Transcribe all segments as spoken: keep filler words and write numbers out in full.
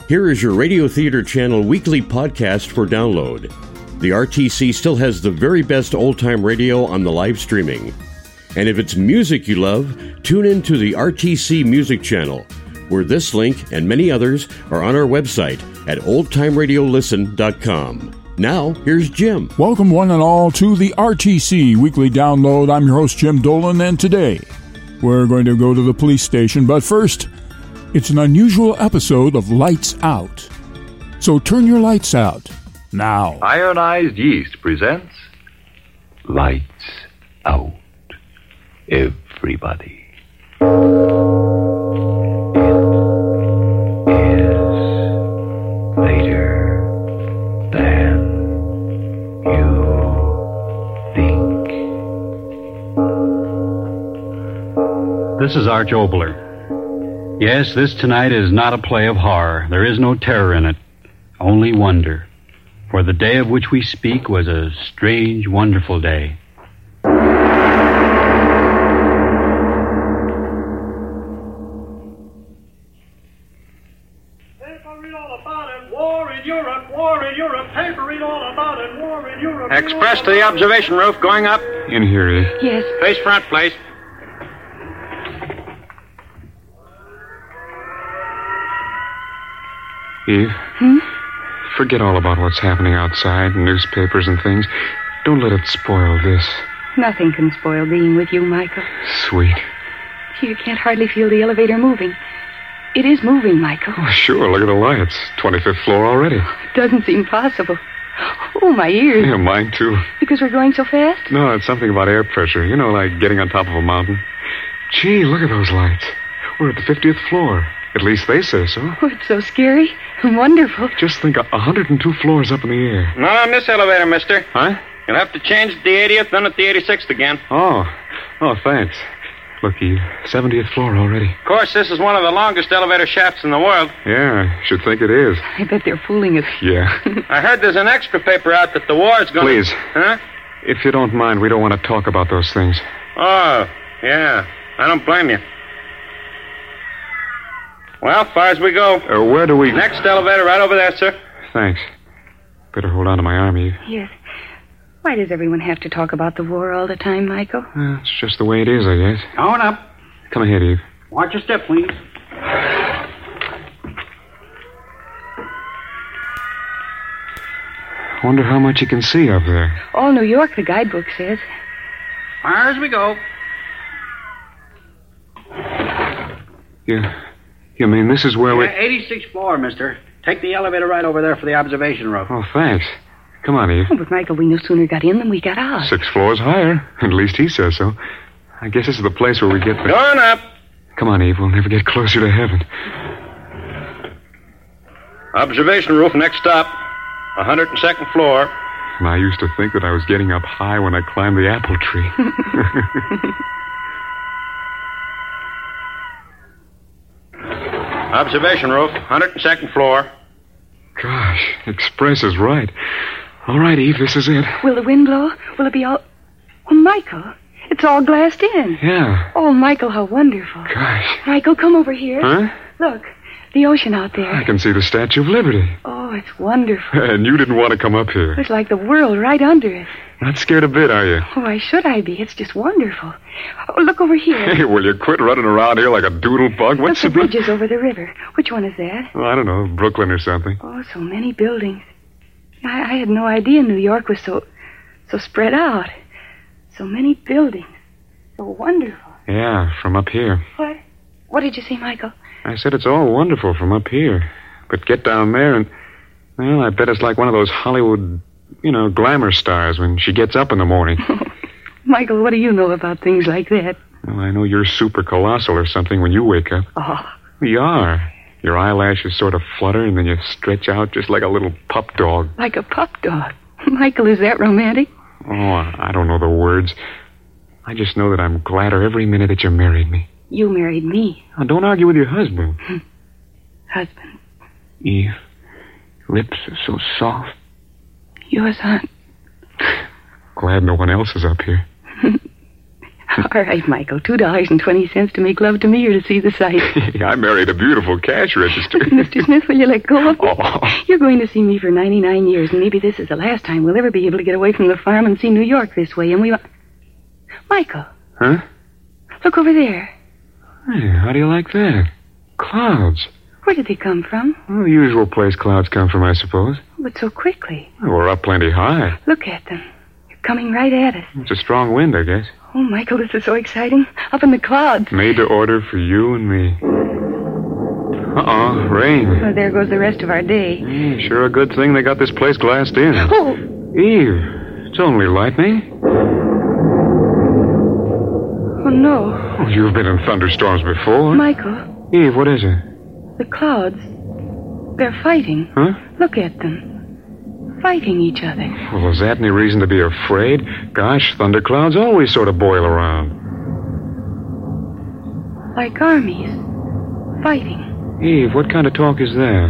Here is your Radio Theater Channel weekly podcast for download. The R T C still has the very best old-time radio on the live streaming. And if it's music you love, tune in to the R T C Music Channel, where this link and many others are on our website at old time radio listen dot com. Now, here's Jim. Welcome one and all to the R T C Weekly Download. I'm your host, Jim Dolan, and today we're going to go to the police station. But first, it's an unusual episode of Lights Out. So turn your lights out now. Ironized Yeast presents Lights Out. Everybody. It is later than you think. This is Arch Obler. Yes, this tonight is not a play of horror. There is no terror in it, only wonder. For the day of which we speak was a strange, wonderful day. Express to the observation roof, going up. In here, eh? Yes. Face front, please. Eve? Hmm? Forget all about what's happening outside, newspapers and things. Don't let it spoil this. Nothing can spoil being with you, Michael. Sweet. You can't hardly feel the elevator moving. It is moving, Michael. Oh, sure. Look at the lights. twenty-fifth floor already. It doesn't seem possible. Oh, my ears. Yeah, mine too. Because we're going so fast? No, it's something about air pressure. You know, like getting on top of a mountain. Gee, look at those lights. We're at the fiftieth floor. At least they say so. Oh, it's so scary and wonderful. Just think, one hundred two floors up in the air. Not on this elevator, mister. Huh? You'll have to change at the eightieth, then at the eighty-sixth again. Oh. Oh, thanks. Look, Eve, seventieth floor already. Of course, this is one of the longest elevator shafts in the world. Yeah, should think it is. I bet they're fooling us. Yeah. I heard there's an extra paper out that the war's going to... Please. Huh? If you don't mind, we don't want to talk about those things. Oh, yeah. I don't blame you. Well, far as we go. Uh, where do we... Next elevator right over there, sir. Thanks. Better hold on to my arm, Eve. Yes. Why does everyone have to talk about the war all the time, Michael? Uh, it's just the way it is, I guess. On up. Come ahead, Eve. Watch your step, please. Wonder how much you can see up there. All New York, the guidebook says. Far as we go. You, you mean this is where we... eighty-sixth floor, mister. Take the elevator right over there for the observation roof. Oh, thanks. Come on, Eve. Oh, but Michael, we no sooner got in than we got out. Six floors higher. At least he says so. I guess this is the place where we get the... Going up. Come on, Eve. We'll never get closer to heaven. Observation roof, next stop. one hundred second floor. And I used to think that I was getting up high when I climbed the apple tree. Observation roof, one hundred second floor. Gosh, Express is right. All right, Eve, this is it. Will the wind blow? Will it be all... Oh, Michael, it's all glassed in. Yeah. Oh, Michael, how wonderful. Gosh. Michael, come over here. Huh? Look, the ocean out there. I can see the Statue of Liberty. Oh, it's wonderful. And you didn't want to come up here. It's like the world right under us. Not scared a bit, are you? Oh, why should I be? It's just wonderful. Oh, look over here. Hey, will you quit running around here like a doodle bug? Look, What's the bridges over the river. Which one is that? Oh, I don't know, Brooklyn or something. Oh, so many buildings. I, I had no idea New York was so, so spread out. So many buildings. So wonderful. Yeah, from up here. What? What did you say, Michael? I said it's all wonderful from up here. But get down there and, well, I bet it's like one of those Hollywood, you know, glamour stars when she gets up in the morning. Michael, what do you know about things like that? Well, I know you're super colossal or something when you wake up. Oh. You are. Your eyelashes sort of flutter and then you stretch out just like a little pup dog. Like a pup dog? Michael, is that romantic? Oh, I don't know the words. I just know that I'm gladder every minute that you married me. You married me. Now, don't argue with your husband. Husband. Eve, lips are so soft. Yours aren't. Glad no one else is up here. All right, Michael. Two dollars and twenty cents to make love to me or to see the sight. I married a beautiful cash register. Mister Smith, will you let go of me? Oh. You're going to see me for ninety-nine years, and maybe this is the last time we'll ever be able to get away from the farm and see New York this way, and we... Michael. Huh? Look over there. Hey, how do you like that? Clouds. Where did they come from? Well, the usual place clouds come from, I suppose. But so quickly. Well, we're up plenty high. Look at them. They're coming right at us. It's a strong wind, I guess. Oh, Michael, this is so exciting. Up in the clouds. Made to order for you and me. Uh-oh, rain. Well, there goes the rest of our day. Yeah, sure a good thing they got this place glassed in. Oh! Eve, it's only lightning. Oh, no. Oh, you've been in thunderstorms before. Michael, Eve, what is it? the clouds. They're fighting. Huh? Look at them. Fighting each other. Well, is that any reason to be afraid? Gosh, thunderclouds always sort of boil around. Like armies. Fighting. Eve, what kind of talk is that?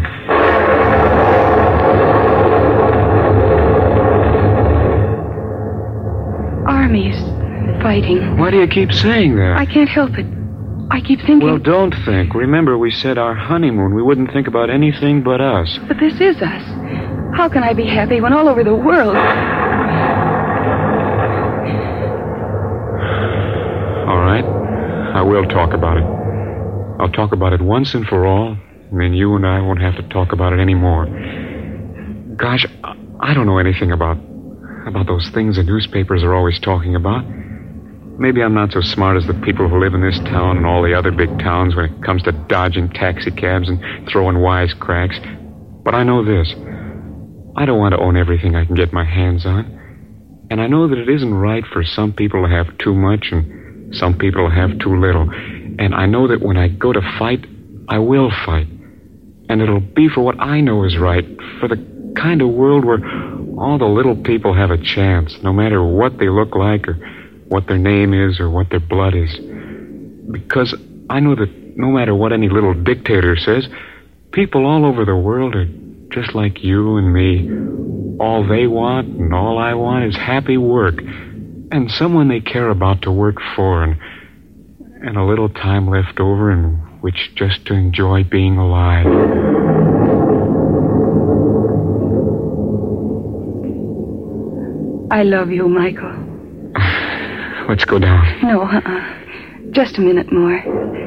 Armies. Fighting. Why do you keep saying that? I can't help it. I keep thinking... Well, don't think. Remember, we said our honeymoon. We wouldn't think about anything but us. But this is us. How can I be happy when all over the world... All right. I will talk about it. I'll talk about it once and for all, and then you and I won't have to talk about it anymore. Gosh, I don't know anything about... about those things the newspapers are always talking about. Maybe I'm not so smart as the people who live in this town and all the other big towns when it comes to dodging taxicabs and throwing wisecracks. But I know this. I don't want to own everything I can get my hands on. And I know that it isn't right for some people to have too much and some people to have too little. And I know that when I go to fight, I will fight. And it'll be for what I know is right, for the kind of world where all the little people have a chance, no matter what they look like or what their name is or what their blood is. Because I know that no matter what any little dictator says, people all over the world are just like you and me. All they want and all I want is happy work and someone they care about to work for and, and a little time left over in which just to enjoy being alive. I love you, Michael. Let's go down. No, uh-uh. Just a minute more.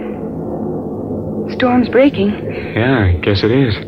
Storm's breaking. Yeah, I guess it is.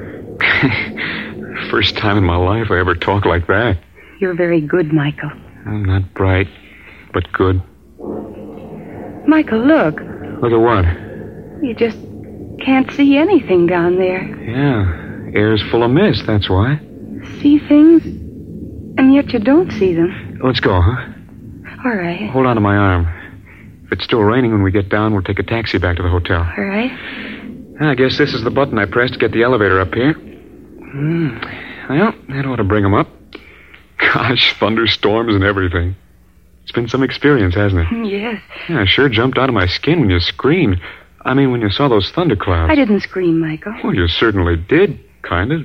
First time in my life I ever talk like that. You're very good, Michael. I'm not bright, but good. Michael, look. Look at what? You just can't see anything down there. Yeah, air's full of mist, that's why. See things, and yet you don't see them. Let's go, huh? All right. Hold on to my arm. If it's still raining when we get down, we'll take a taxi back to the hotel. All right. I guess this is the button I pressed to get the elevator up here. Hmm. Well, that ought to bring them up. Gosh, thunderstorms and everything. It's been some experience, hasn't it? Yes. Yeah, I sure jumped out of my skin when you screamed. I mean, when you saw those thunderclouds. I didn't scream, Michael. Well, you certainly did, kind of.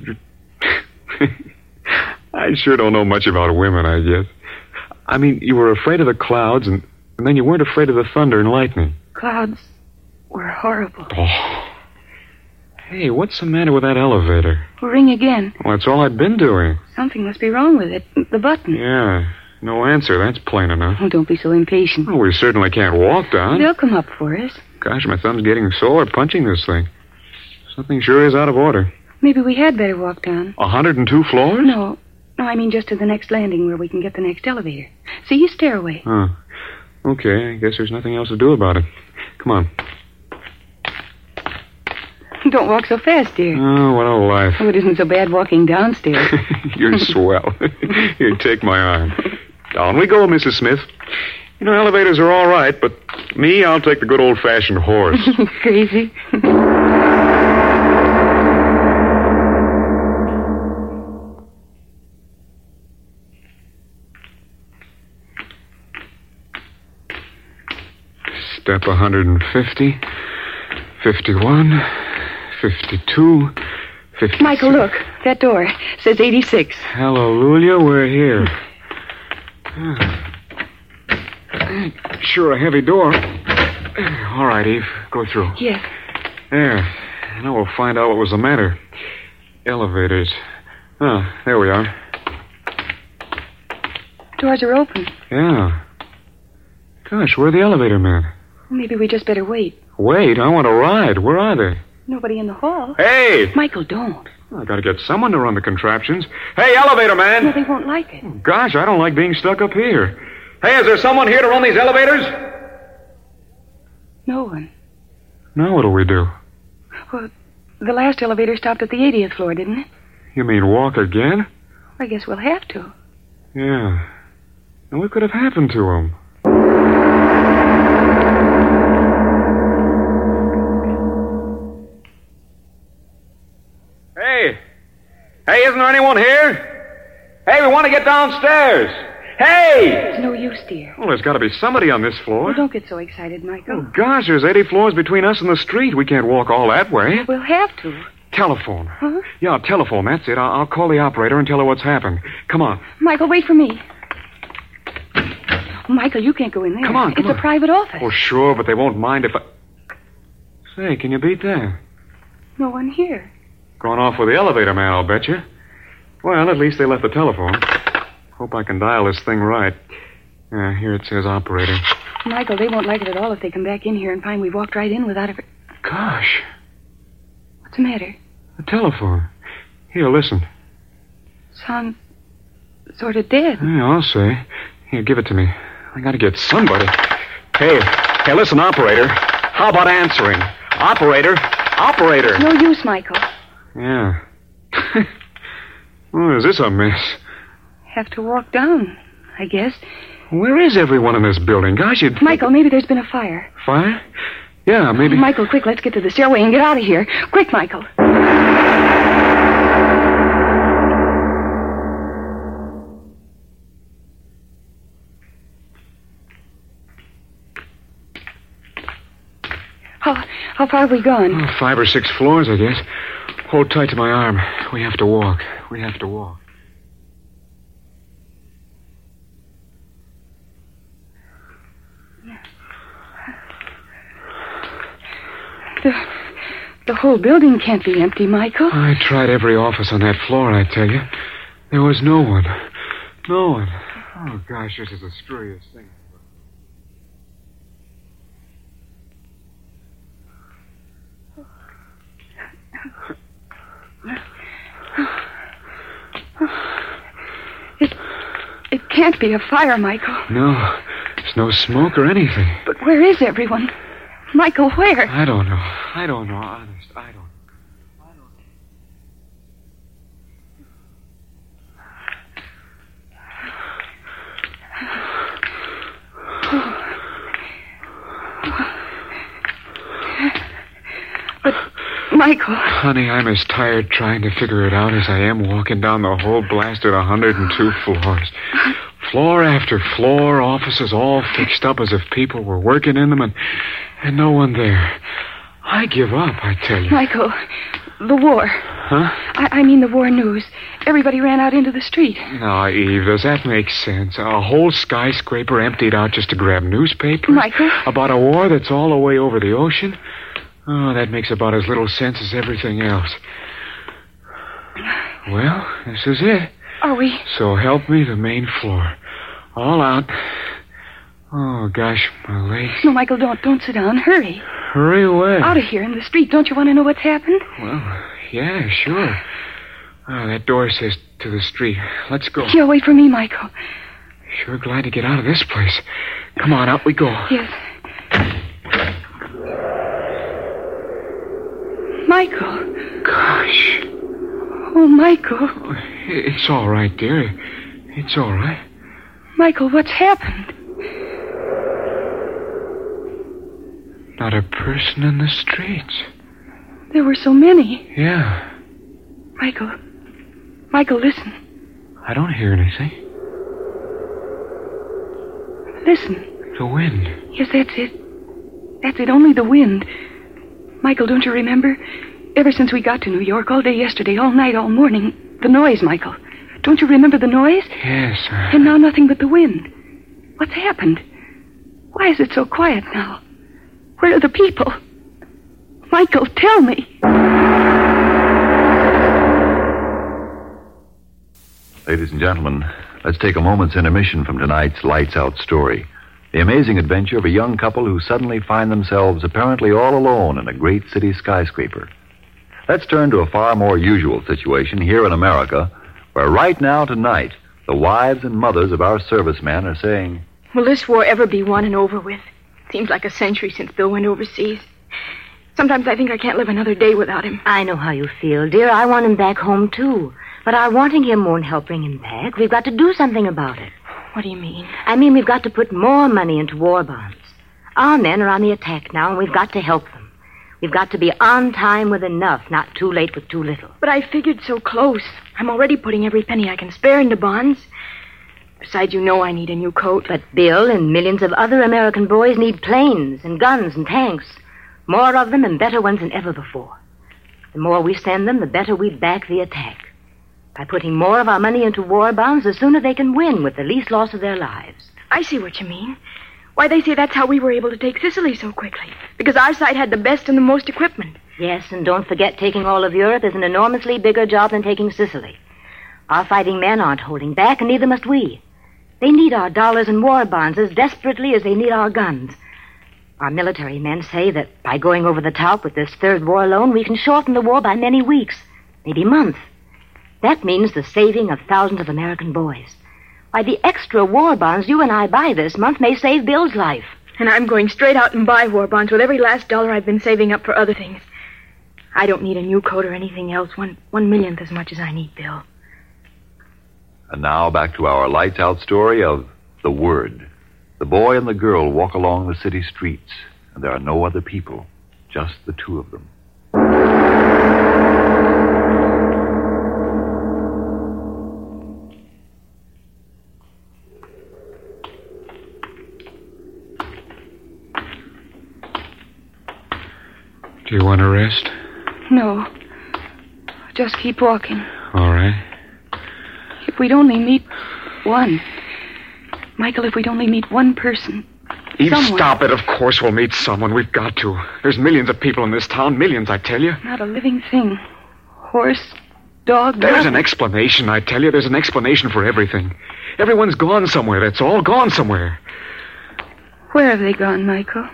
I sure don't know much about women, I guess. I mean, you were afraid of the clouds, and, and then you weren't afraid of the thunder and lightning. Clouds were horrible. Oh. Hey, what's the matter with that elevator? Ring again. Well, that's all I've been doing. Something must be wrong with it. The button. Yeah, no answer. That's plain enough. Oh, don't be so impatient. Well, we certainly can't walk down. They'll come up for us. Gosh, my thumb's getting sore punching this thing. Something sure is out of order. Maybe we had better walk down. A hundred and two floors? No. No, I mean just to the next landing where we can get the next elevator. See, a stairway. Huh. Okay, I guess there's nothing else to do about it. Come on. Don't walk so fast, dear. Oh, what a life. Oh, it isn't so bad walking downstairs. You're swell. Here, take my arm. Down we go, Missus Smith. You know, elevators are all right, but me, I'll take the good old-fashioned horse. Crazy. Step one hundred fifty, fifty-one, fifty-two, fifty-six. Michael, look. That door says eighty-six. Hallelujah, we're here. Sure a heavy door. All right, Eve. Go through. Yes. There. Now we'll find out what was the matter. Elevators. Oh, there we are. Doors are open. Yeah. Gosh, where're the elevator men? Maybe we just better wait. Wait, I want to ride. Where are they? Nobody in the hall. Hey! Michael, don't. I gotta get someone to run the contraptions. Hey, elevator man! No, they won't like it. Gosh, I don't like being stuck up here. Hey, is there someone here to run these elevators? No one. Now what'll we do? Well, the last elevator stopped at the eightieth floor, didn't it? You mean walk again? I guess we'll have to. Yeah. And what could have happened to him? Hey! Hey, isn't there anyone here? Hey, we want to get downstairs. Hey! It's no use, dear. Well, there's got to be somebody on this floor. Well, don't get so excited, Michael. Oh, gosh, there's eighty floors between us and the street. We can't walk all that way. We'll have to. Telephone. Huh? Yeah, telephone. That's it. I'll, I'll call the operator and tell her what's happened. Come on. Michael, wait for me. Michael, you can't go in there. Come on, come It's on. a private office. Oh, sure, but they won't mind if I... Say, can you beat that? No one here. Gone off with the elevator man, I'll bet you. Well, at least they left the telephone. Hope I can dial this thing right. Yeah, here it says operator. Michael, they won't like it at all if they come back in here and find we walked right in without a... Gosh, What's the matter? the telephone. Here, listen. Sounds sort of dead. Yeah, I'll say. Here, give it to me. I gotta get somebody. Hey, hey, listen, operator. How about answering? Operator, operator. No use, Michael. Yeah. Oh, is this a mess? Have to walk down, I guess. Where is everyone in this building? Gosh, you'd... Michael, maybe there's been a fire. Fire? Yeah, maybe... Michael, quick, let's get to the stairway and get out of here. Quick, Michael. How, how far have we gone? Oh, five or six floors, I guess. Hold tight to my arm. We have to walk. We have to walk. The, the whole building can't be empty, Michael. I tried every office on that floor, I tell you. There was no one. No one. Oh, gosh, this is the scariest thing. It, it can't be a fire, Michael. No, there's no smoke or anything. But where is everyone? Michael, where? I don't know. I don't know, honest. I don't. But, Michael... Honey, I'm as tired trying to figure it out as I am walking down the whole blasted one hundred two floors. Floor after floor, offices all fixed up as if people were working in them and, and no one there. I give up, I tell you. Michael, the war. Huh? I, I mean the war news. Everybody ran out into the street. Now, Eve, does that make sense? A whole skyscraper emptied out just to grab newspapers? Michael? About a war that's all the way over the ocean? Oh, that makes about as little sense as everything else. Well, this is it. Are we? So help me, the main floor. All out. Oh, gosh, my legs. No, Michael, don't. Don't sit down. Hurry. Hurry away. Out of here in the street. Don't you want to know what's happened? Well, yeah, sure. Oh, that door says to the street. Let's go. Yeah, wait for me, Michael. Sure glad to get out of this place. Come on, out we go. Yes. Michael. Gosh. Oh, Michael. It's all right, dear. It's all right. Michael, what's happened? Not a person in the streets. There were so many. Yeah. Michael. Michael, listen. I don't hear anything. Listen. The wind. Yes, that's it. That's it, only the wind. Michael, don't you remember? Ever since we got to New York, all day yesterday, all night, all morning, the noise, Michael. Don't you remember the noise? Yes. Uh... And now nothing but the wind. What's happened? Why is it so quiet now? Where are the people? Michael, tell me. Ladies and gentlemen, let's take a moment's intermission from tonight's Lights Out story. The amazing adventure of a young couple who suddenly find themselves apparently all alone in a great city skyscraper. Let's turn to a far more usual situation here in America, where right now, tonight, the wives and mothers of our servicemen are saying, will this war ever be won and over with? Seems like a century since Bill went overseas. Sometimes I think I can't live another day without him. I know how you feel, dear. I want him back home, too. But our wanting him won't help bring him back. We've got to do something about it. What do you mean? I mean, we've got to put more money into war bonds. Our men are on the attack now, and we've got to help them. We've got to be on time with enough, not too late with too little. But I figured so close. I'm already putting every penny I can spare into bonds. Besides, you know I need a new coat. But Bill and millions of other American boys need planes and guns and tanks. More of them and better ones than ever before. The more we send them, the better we back the attack. By putting more of our money into war bonds, the sooner they can win with the least loss of their lives. I see what you mean. Why, they say that's how we were able to take Sicily so quickly. Because our side had the best and the most equipment. Yes, and don't forget, taking all of Europe is an enormously bigger job than taking Sicily. Our fighting men aren't holding back, and neither must we. They need our dollars and war bonds as desperately as they need our guns. Our military men say that by going over the top with this third war loan, we can shorten the war by many weeks, maybe months. That means the saving of thousands of American boys. Why, the extra war bonds you and I buy this month may save Bill's life. And I'm going straight out and buy war bonds with every last dollar I've been saving up for other things. I don't need a new coat or anything else, one, one millionth as much as I need Bill. And now back to our Lights Out story of The Word. The boy and the girl walk along the city streets, and there are no other people, just the two of them. Do you want to rest? No. Just keep walking. All right. If we'd only meet one. Michael, if we'd only meet one person. Eve, someone. Stop it. Of course we'll meet someone. We've got to. There's millions of people in this town. Millions, I tell you. Not a living thing. Horse, dog, There's nothing. an explanation, I tell you. There's an explanation for everything. Everyone's gone somewhere, that's all. Gone somewhere. Where have they gone, Michael?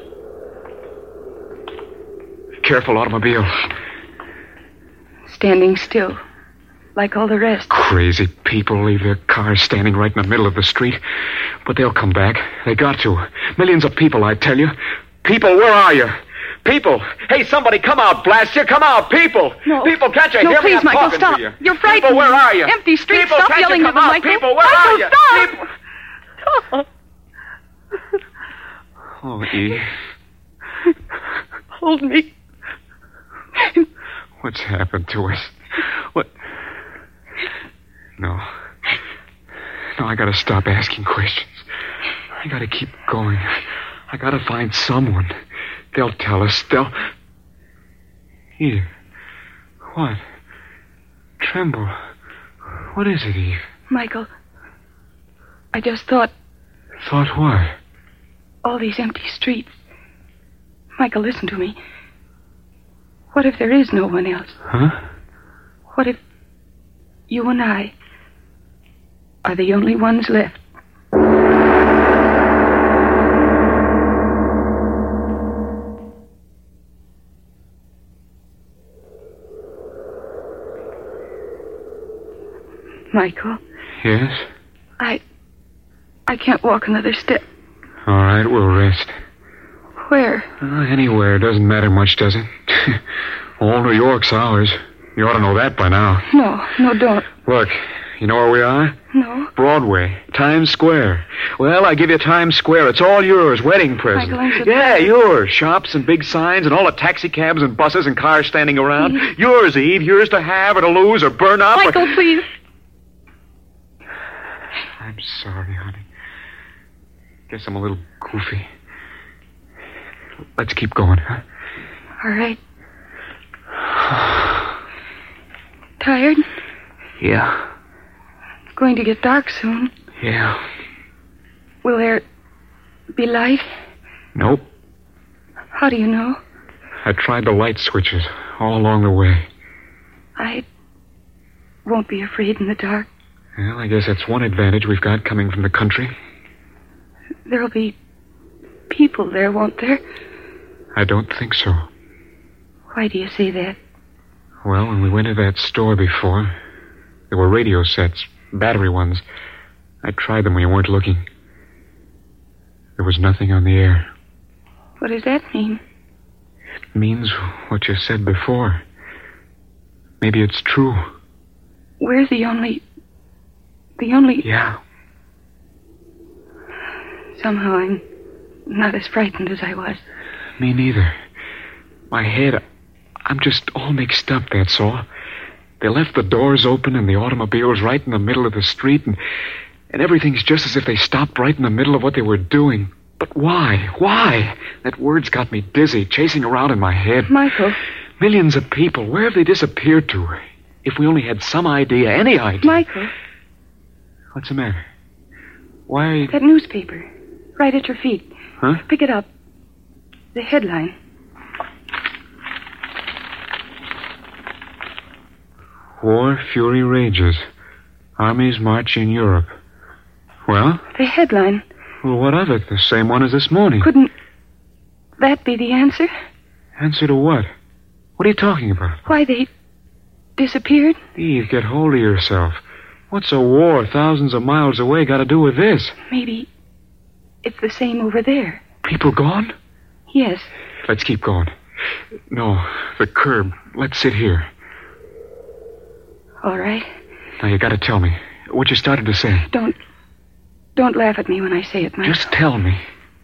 Careful, automobile. Standing still. Like all the rest. Crazy people leave their cars standing right in the middle of the street. But they'll come back. They got to. Millions of people, I tell you. People, where are you? People! Hey, somebody come out, blast you! Come out, people! No. People, can't you No, hear me? please, I'm Michael, talking stop. to you. You're frightening People, where me. are you? Empty streets. People, Stop can't yelling you at come them, out? Michael. People, where Michael, are you? stop! People... Oh, Eve. Hold me. What's happened to us? What? No. No, I gotta stop asking questions. I gotta keep going. I gotta find someone. They'll tell us. They'll... Eve. What? Tremble. What is it, Eve? Michael, I just thought Thought what? all these empty streets. Michael, listen to me. What if there is no one else? Huh? What if you and I are the only ones left? Michael, Yes? I... I can't walk another step. All right, we'll rest. Where? Uh, anywhere. Doesn't matter much, does it? All New York's ours. You ought to know that by now. No, no, don't. Look, you know where we are? No. Broadway. Times Square. Well, I give you Times Square. It's all yours. Wedding present. Michael, I'm so Yeah, tired. yours. Shops and big signs and all the taxi cabs and buses and cars standing around. Please. Yours, Eve. Yours to have or to lose or burn up. Michael, or... please. I'm sorry, honey. Guess I'm a little goofy. Let's keep going, huh? All right. Tired? Yeah. It's going to get dark soon. Yeah. Will there be light? Nope. How do you know? I tried the light switches all along the way. I won't be afraid in the dark. Well, I guess that's one advantage we've got coming from the country. There'll be people there, won't there? I don't think so. Why do you say that? Well, when we went to that store before, there were radio sets, battery ones. I tried them when you weren't looking. There was nothing on the air. What does that mean? It means what you said before. Maybe it's true. We're the only... The only... Yeah. Somehow I'm not as frightened as I was. Me neither. My head... I'm just all mixed up, that's all. They left the doors open and the automobiles right in the middle of the street, and, and everything's just as if they stopped right in the middle of what they were doing. But why? Why? That word's got me dizzy, chasing around in my head. Michael. Millions of people. Where have they disappeared to? If we only had some idea, any idea. Michael. What's the matter? Why are you... That newspaper. Right at your feet. Huh? Pick it up. The headline. War fury rages. Armies march in Europe. Well? The headline. Well, what of it? The same one as this morning. Couldn't that be the answer? Answer to what? What are you talking about? Why they disappeared? Eve, get hold of yourself. What's a war thousands of miles away got to do with this? Maybe it's the same over there. People gone? Yes. Let's keep going. No, the curb. Let's sit here. All right. Now, you got to tell me what you started to say. Don't... Don't laugh at me when I say it, Michael. Just tell me.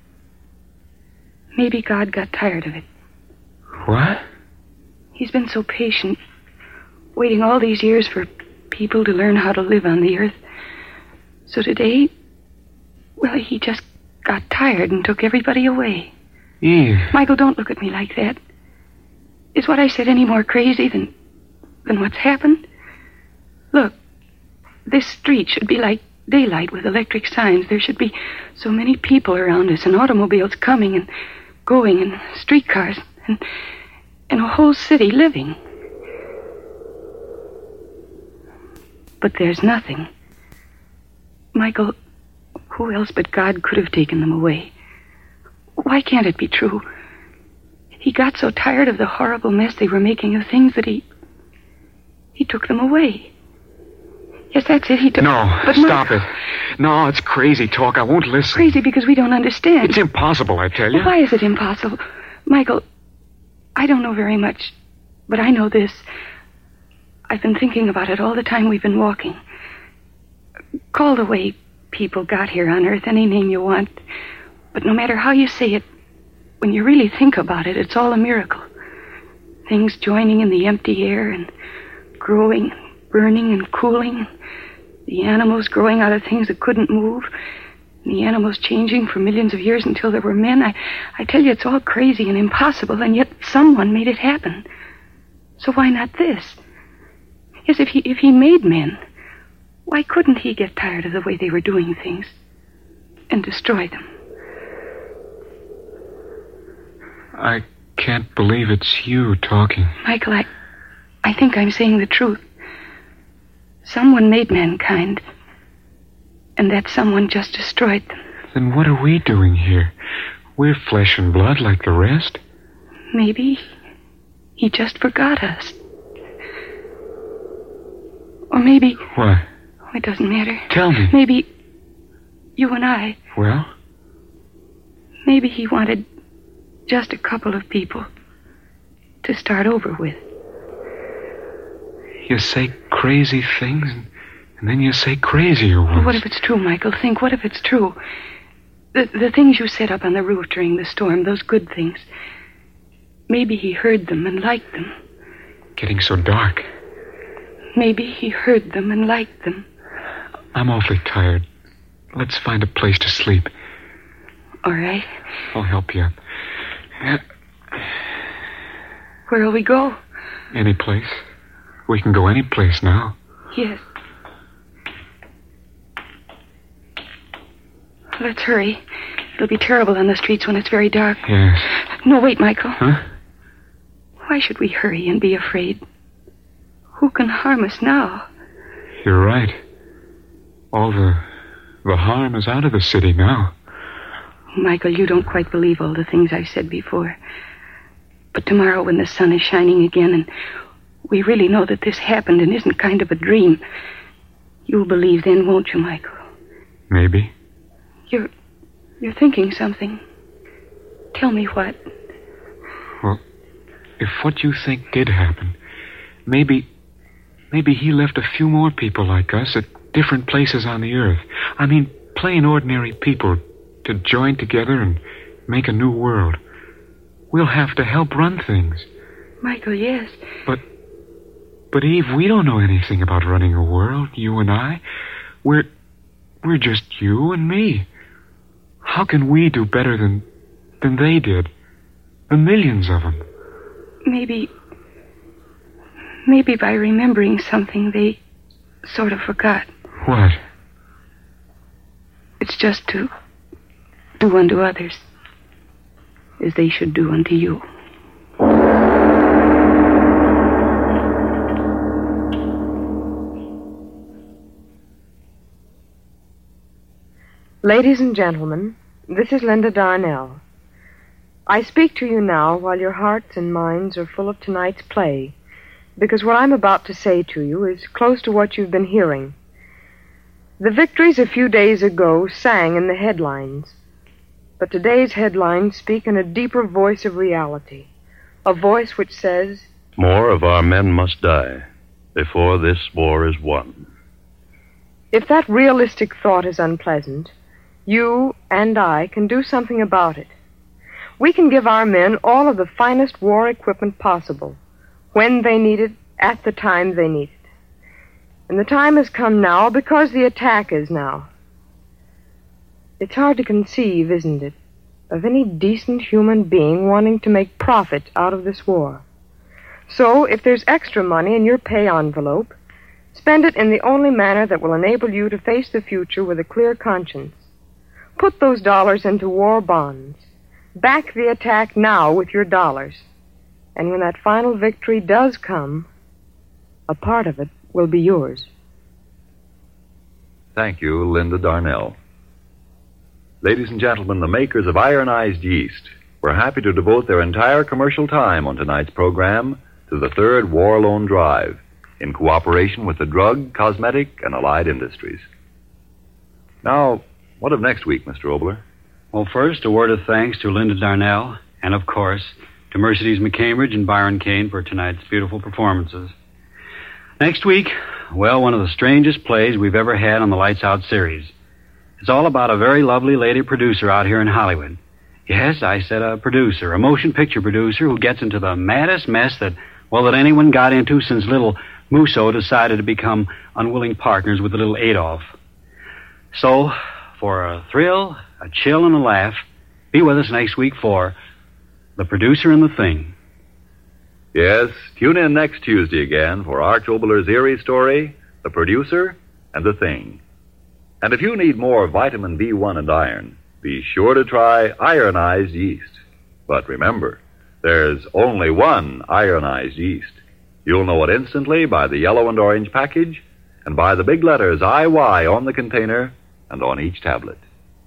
Maybe God got tired of it. What? He's been so patient, waiting all these years for people to learn how to live on the earth. So today, well, he just got tired and took everybody away. Eve. Michael, don't look at me like that. Is what I said any more crazy than, than what's happened? Look, this street should be like daylight with electric signs. There should be so many people around us and automobiles coming and going and streetcars and, and a whole city living. But there's nothing. Michael, who else but God could have taken them away? Why can't it be true? He got so tired of the horrible mess they were making of things that he... He took them away. Yes, that's it. He took... No, but stop Michael, it. No, it's crazy talk. I won't listen. Crazy because we don't understand. It's impossible, I tell you. Well, why is it impossible? Michael, I don't know very much, but I know this. I've been thinking about it all the time we've been walking. Call the way people got here on Earth any name you want. But no matter how you say it, when you really think about it, it's all a miracle. Things joining in the empty air and growing, burning and cooling. The animals growing out of things that couldn't move. And the animals changing for millions of years until there were men. I, I tell you, it's all crazy and impossible, and yet someone made it happen. So why not this? Yes, if he, if he made men, why couldn't he get tired of the way they were doing things and destroy them? I can't believe it's you talking. Michael, I, I think I'm saying the truth. Someone made mankind, and that someone just destroyed them. Then what are we doing here? We're flesh and blood like the rest. Maybe he just forgot us. Or maybe... What? Oh, it doesn't matter. Tell me. Maybe you and I... Well? Maybe he wanted just a couple of people to start over with. You say crazy things, and, and then you say crazier ones. Well, what if it's true, Michael? Think, what if it's true? The, the things you set up on the roof during the storm, those good things. Maybe he heard them and liked them. Getting so dark. Maybe he heard them and liked them. I'm awfully tired. Let's find a place to sleep. All right. I'll help you. Yeah. Where'll we go? Any place. We can go any place now. Yes. Let's hurry. It'll be terrible on the streets when it's very dark. Yes. No, wait, Michael. Huh? Why should we hurry and be afraid? Who can harm us now? You're right. All the... the harm is out of the city now. Michael, you don't quite believe all the things I've said before. But tomorrow when the sun is shining again and we really know that this happened and isn't kind of a dream, you'll believe then, won't you, Michael? Maybe. You're... you're thinking something. Tell me what. Well, if what you think did happen, maybe... maybe he left a few more people like us at different places on the earth. I mean, plain ordinary people to join together and make a new world. We'll have to help run things. Michael, yes. But, but Eve, we don't know anything about running a world, you and I. We're, we're just you and me. How can we do better than, than they did? The millions of them. Maybe, maybe by remembering something they sort of forgot. What? It's just to do unto others as they should do unto you. Ladies and gentlemen, this is Linda Darnell. I speak to you now while your hearts and minds are full of tonight's play, because what I'm about to say to you is close to what you've been hearing. The victories a few days ago sang in the headlines, but today's headlines speak in a deeper voice of reality, a voice which says, "More of our men must die before this war is won." If that realistic thought is unpleasant, you and I can do something about it. We can give our men all of the finest war equipment possible, when they need it, at the time they need it. And the time has come now because the attack is now. It's hard to conceive, isn't it, of any decent human being wanting to make profit out of this war. So, if there's extra money in your pay envelope, spend it in the only manner that will enable you to face the future with a clear conscience. Put those dollars into war bonds. Back the attack now with your dollars. And when that final victory does come, a part of it will be yours. Thank you, Linda Darnell. Ladies and gentlemen, the makers of ironized yeast were happy to devote their entire commercial time on tonight's program to the third War Loan Drive in cooperation with the drug, cosmetic, and allied industries. Now, what of next week, Mister Obler? Well, first, a word of thanks to Linda Darnell and, of course, to Mercedes McCambridge and Byron Kane for tonight's beautiful performances. Next week, well, one of the strangest plays we've ever had on the Lights Out series. It's all about a very lovely lady producer out here in Hollywood. Yes, I said a producer, a motion picture producer who gets into the maddest mess that, well, that anyone got into since little Musso decided to become unwilling partners with the little Adolf. So, for a thrill, a chill, and a laugh, be with us next week for The Producer and the Thing. Yes, tune in next Tuesday again for Arch Obler's eerie story, The Producer and the Thing. And if you need more vitamin B one and iron, be sure to try ironized yeast. But remember, there's only one ironized yeast. You'll know it instantly by the yellow and orange package and by the big letters I Y on the container and on each tablet.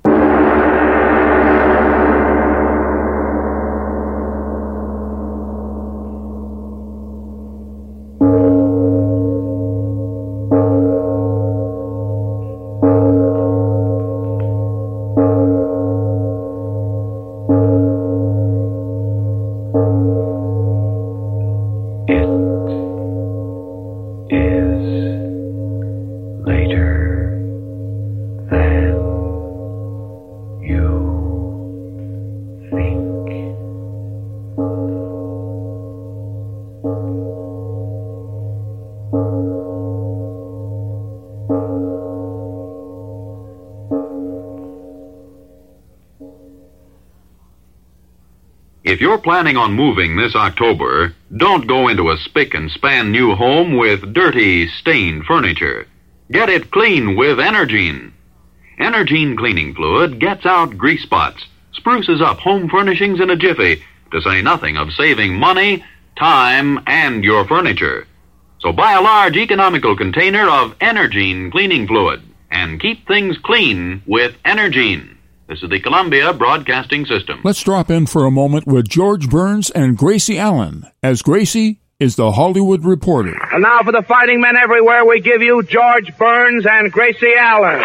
If you're planning on moving this October, don't go into a spick and span new home with dirty, stained furniture. Get it clean with Energine. Energine cleaning fluid gets out grease spots, spruces up home furnishings in a jiffy, to say nothing of saving money, time, and your furniture. So buy a large economical container of Energine cleaning fluid and keep things clean with Energine. This is the Columbia Broadcasting System. Let's drop in for a moment with George Burns and Gracie Allen, as Gracie is the Hollywood Reporter. And now for the fighting men everywhere, we give you George Burns and Gracie Allen.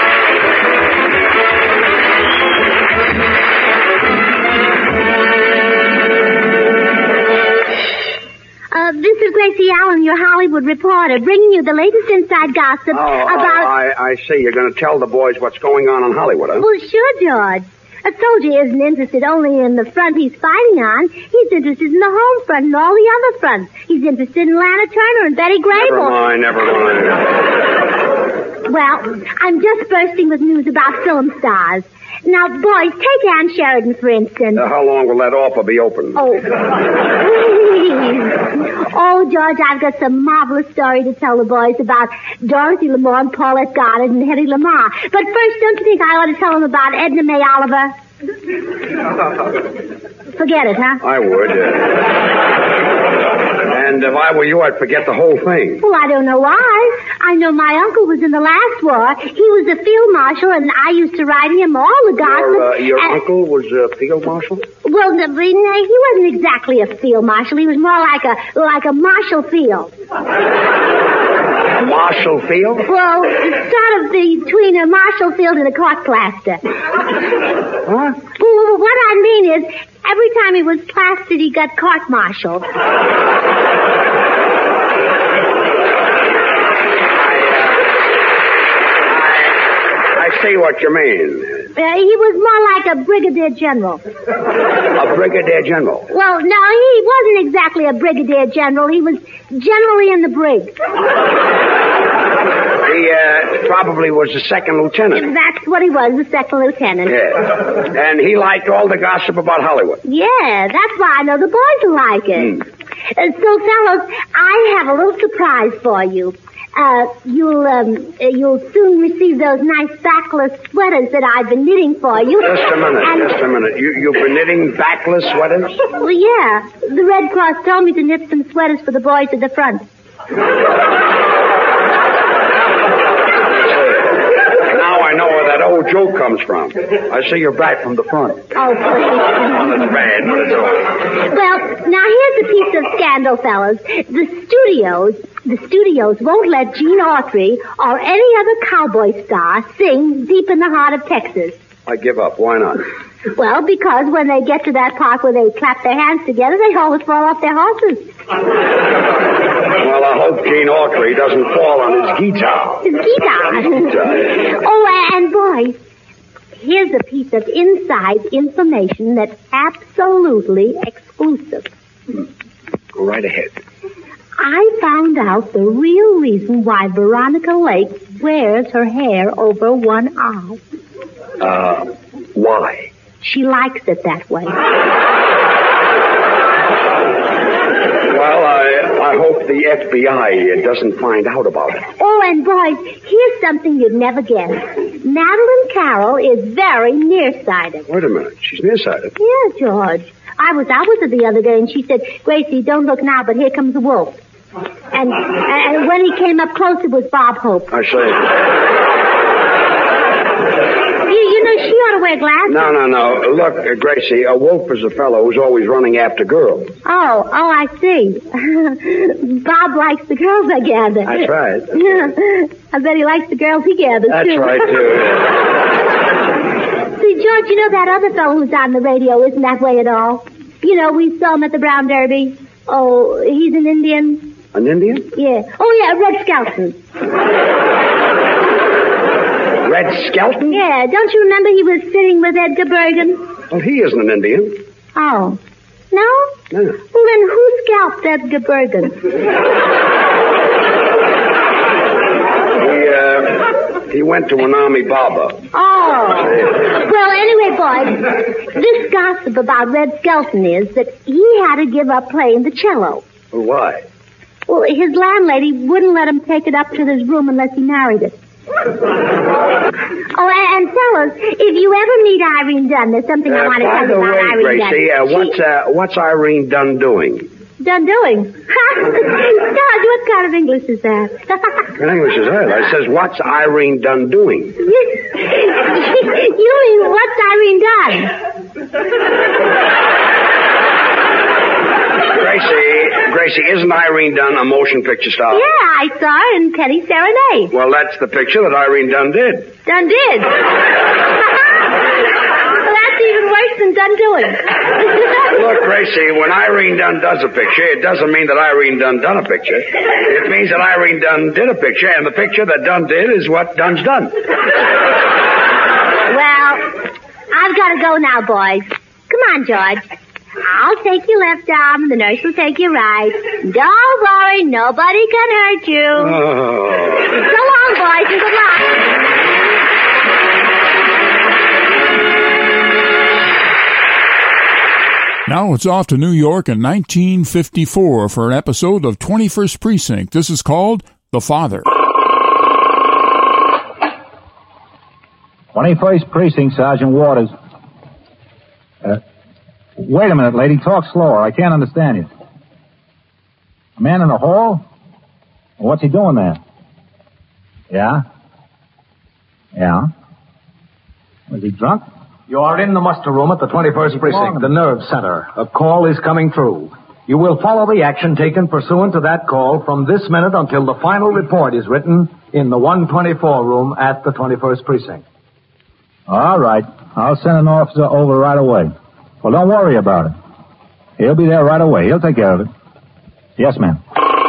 Uh, this is Gracie Allen, your Hollywood reporter, bringing you the latest inside gossip oh, about... Oh, I, I see. You're going to tell the boys what's going on in Hollywood, huh? Well, sure, George. A soldier isn't interested only in the front he's fighting on. He's interested in the home front and all the other fronts. He's interested in Lana Turner and Betty Grable. Never mind, never mind. Well, I'm just bursting with news about film stars. Now, boys, take Ann Sheridan, for instance. Uh, how long will that offer be open? Oh, oh, George, I've got some marvelous story to tell the boys about Dorothy Lamour and Paulette Goddard and Hedy Lamarr. But first, don't you think I ought to tell them about Edna May Oliver? Forget it, huh? I would. Uh... And if I were you, I'd forget the whole thing. Well, I don't know why. I know my uncle was in the last war. He was a field marshal, and I used to write him all the gossip. Your, uh, your and... uncle was a field marshal? Well, no, he wasn't exactly a field marshal. He was more like a like a Marshall Field. Marshall Field? Well, sort of between a Marshall Field and a court plaster. Huh? Well, what I mean is, every time he was plastered, he got court-martialed. I see what you mean. Uh, he was more like a brigadier general. A brigadier general? Well, no, he wasn't exactly a brigadier general. He was generally in the brig. He uh, probably was the second lieutenant. That's what he was, the second lieutenant. Yeah. And he liked all the gossip about Hollywood. Yeah, that's why I know the boys will like it. Hmm. Uh, so, fellows, I have a little surprise for you. Uh, you'll, um, uh, you'll soon receive those nice backless sweaters that I've been knitting for you. Just a minute, and... just a minute. You, you've been knitting backless sweaters? Well, yeah. The Red Cross told me to knit some sweaters for the boys at the front. Now I know where that old joke comes from. I see you're back from the front. Oh, please. Well, it's bad, but it's all. Well, now here's a piece of scandal, fellas. The studios, the studios won't let Gene Autry or any other cowboy star sing Deep in the Heart of Texas. I give up. Why not? Well, because when they get to that part where they clap their hands together, they always fall off their horses. Well, I hope Gene Autry doesn't fall on his guitar. His guitar? His guitar. Oh, and boys, here's a piece of inside information that's absolutely exclusive. Hmm. Go right ahead. I found out the real reason why Veronica Lake wears her hair over one eye. Uh, why? She likes it that way. Well, I, I hope the F B I doesn't find out about it. Oh, and boys, here's something you'd never guess. Madeline Carroll is very nearsighted. Wait a minute. She's nearsighted? Yeah, George. I was out with her the other day, and she said, Gracie, don't look now, but here comes a wolf. And, and when he came up close, it was Bob Hope. I see. You, you know, she ought to wear glasses. No, no, no. Look, uh, Gracie, a wolf is a fellow who's always running after girls. Oh, oh, I see. Bob likes the girls, I gather. That's right. That's Yeah, right. I bet he likes the girls he gathers, That's too. right, too. See, George, you know that other fellow who's on the radio isn't that way at all. You know, we saw him at the Brown Derby. Oh, he's an Indian. An Indian? Yeah. Oh, yeah, Red Skelton. Red Skelton? Yeah, don't you remember he was sitting with Edgar Bergen? Well, he isn't an Indian. Oh. No? No. Well, then who scalped Edgar Bergen? He, uh, he went to an army barber. Oh. Well, anyway, boys, this gossip about Red Skelton is that he had to give up playing the cello. Well, why? Well, his landlady wouldn't let him take it up to his room unless he married it. Oh, and fellas, if you ever meet Irene Dunn, there's something I Uh, want to by tell the you about way, Irene Gracie, Dunn. uh, what's, uh, what's Irene Dunn doing? Done doing? George, what kind of English is that? What English is that? I says, what's Irene Dunn doing? You mean, what's Irene Dunn? Gracie, Gracie, isn't Irene Dunn a motion picture star? Yeah, I saw her in Kenny's Serenade. Well, that's the picture that Irene Dunn did. Done did. Well, that's even worse than done doing. Look, Gracie, when Irene Dunn does a picture, it doesn't mean that Irene Dunn done a picture. It means that Irene Dunn did a picture, and the picture that Dunn did is what Dunn's done. Well, I've got to go now, boys. Come on, George. I'll take your left arm, and the nurse will take your right. Don't worry, nobody can hurt you. Oh. So long, boys, and good luck. Now it's off to New York in nineteen fifty-four for an episode of twenty-first Precinct. This is called The Father. twenty-first Precinct, Sergeant Waters. Uh, wait a minute, lady. Talk slower. I can't understand you. A man in a hall? What's he doing there? Yeah? Yeah? Was he drunk? You are in the muster room at the twenty-first Precinct, the nerve center. A call is coming through. You will follow the action taken pursuant to that call from this minute until the final report is written in the one twenty-four room at the twenty-first Precinct. All right. I'll send an officer over right away. Well, don't worry about it. He'll be there right away. He'll take care of it. Yes, ma'am.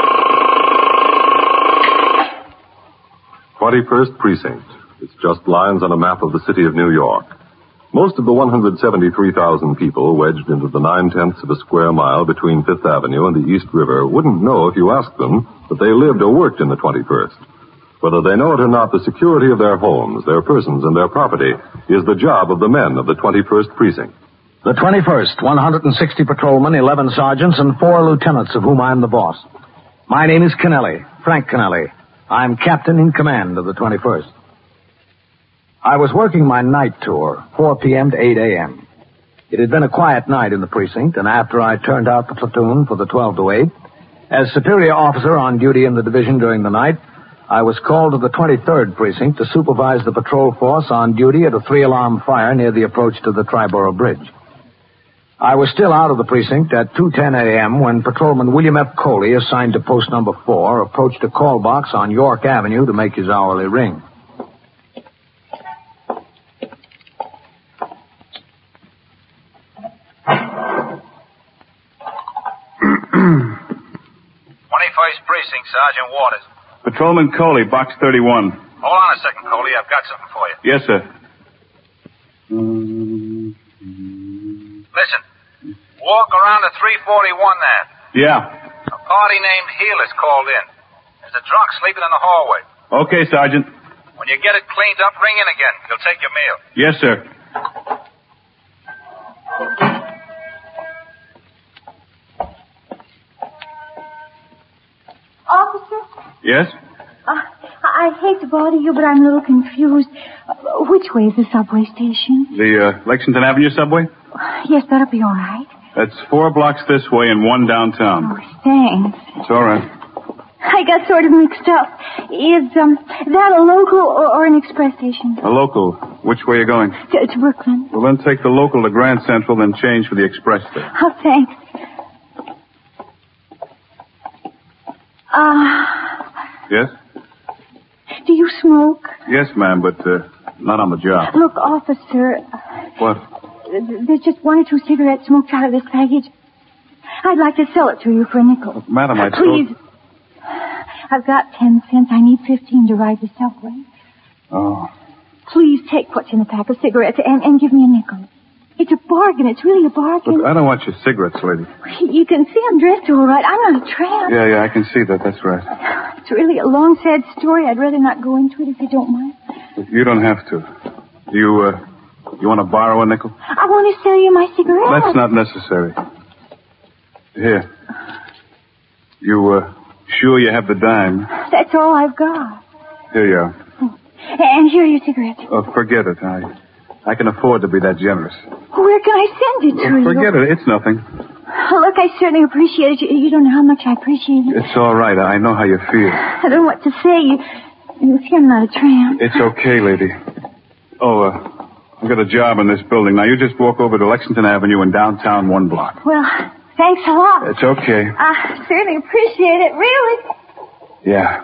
twenty-first Precinct. It's just lines on a map of the city of New York. Most of the one hundred seventy-three thousand people wedged into the nine-tenths of a square mile between Fifth Avenue and the East River wouldn't know if you asked them that they lived or worked in the twenty-first. Whether they know it or not, the security of their homes, their persons, and their property is the job of the men of the twenty-first Precinct. The twenty-first, one hundred sixty patrolmen, eleven sergeants, and four lieutenants of whom I'm the boss. My name is Kennelly, Frank Kennelly. I'm captain in command of the twenty-first. I was working my night tour, four p.m. to eight a.m. It had been a quiet night in the precinct, and after I turned out the platoon for the twelve to eight, as superior officer on duty in the division during the night, I was called to the twenty-third Precinct to supervise the patrol force on duty at a three-alarm fire near the approach to the Triborough Bridge. I was still out of the precinct at two ten a.m. when Patrolman William F. Coley, assigned to post number four, approached a call box on York Avenue to make his hourly ring. twenty-first Precinct, Sergeant Waters. Patrolman Coley, box thirty-one. Hold on a second, Coley. I've got something for you. Yes, sir. Listen. Walk around the three forty-one there. Yeah. A party named Healer's called in. There's a drunk sleeping in the hallway. Okay, Sergeant. When you get it cleaned up, ring in again. He'll take your meal. Yes, sir. Officer? Yes? Uh, I hate to bother you, but I'm a little confused. Uh, which way is the subway station? The uh, Lexington Avenue subway? Yes, that'll be all right. That's four blocks this way and one downtown. Oh, thanks. It's all right. I got sort of mixed up. Is um that a local or, or an express station? A local. Which way are you going? To, to Brooklyn. Well, then take the local to Grand Central, then change for the express there. Oh, thanks. Ah. Uh, Yes? Do you smoke? Yes, ma'am, but uh, not on the job. Look, officer. What? There's just one or two cigarettes smoked out of this package. I'd like to sell it to you for a nickel. Madam, I told... Please. I've got ten cents. I need fifteen to ride the subway. Oh. Please take what's in the pack of cigarettes and, and give me a nickel. It's a bargain. It's really a bargain. Look, I don't want your cigarettes, lady. You can see I'm dressed all right. I'm not a tramp. Yeah, yeah, I can see that. That's right. It's really a long, sad story. I'd rather not go into it if you don't mind. You don't have to. You, uh, you want to borrow a nickel? I want to sell you my cigarettes. That's not necessary. Here. You, uh, sure you have the dime? That's all I've got. Here you are. And here are your cigarettes. Oh, forget it. I, I can afford to be that generous. Where can I send it to you? Forget it. It's nothing. Look, I certainly appreciate it. You don't know how much I appreciate it. It's all right. I know how you feel. I don't know what to say. You, you see, I'm not a tramp. It's okay, lady. Oh, uh, I've got a job in this building. Now, you just walk over to Lexington Avenue in downtown one block. Well, thanks a lot. It's okay. I certainly appreciate it, really. Yeah.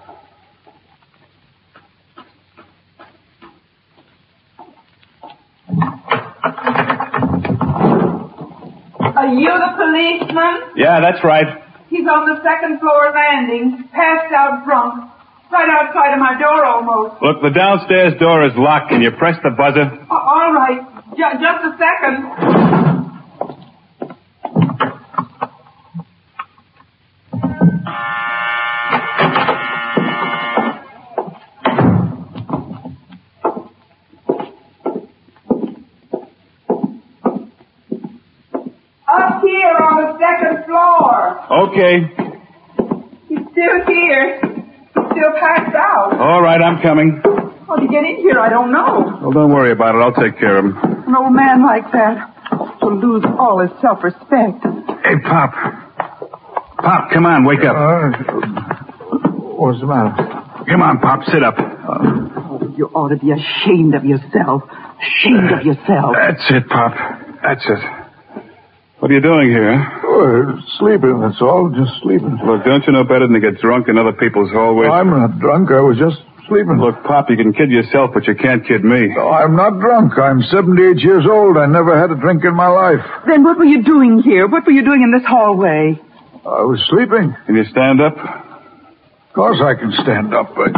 Are you the policeman? Yeah, that's right. He's on the second floor landing, passed out drunk. Right outside of my door almost. Look, the downstairs door is locked. Can you press the buzzer? Uh, all right. J- just a second. Up here on the second floor. Okay. He's still here. Still passed out. All right, I'm coming. How to get in here, I don't know. Well, don't worry about it. I'll take care of him. An old man like that will lose all his self-respect. Hey, Pop. Pop, come on, wake up. Uh, what's the matter? Come on, Pop, sit up. Oh, you ought to be ashamed of yourself. Ashamed of yourself. That's it, Pop. That's it. What are you doing here? Oh, sleeping, that's all. Just sleeping. Look, don't you know better than to get drunk in other people's hallways? No, I'm not drunk. I was just sleeping. Look, Pop, you can kid yourself, but you can't kid me. No, I'm not drunk. I'm seventy-eight years old. I never had a drink in my life. Then what were you doing here? What were you doing in this hallway? I was sleeping. Can you stand up? Of course I can stand up, but...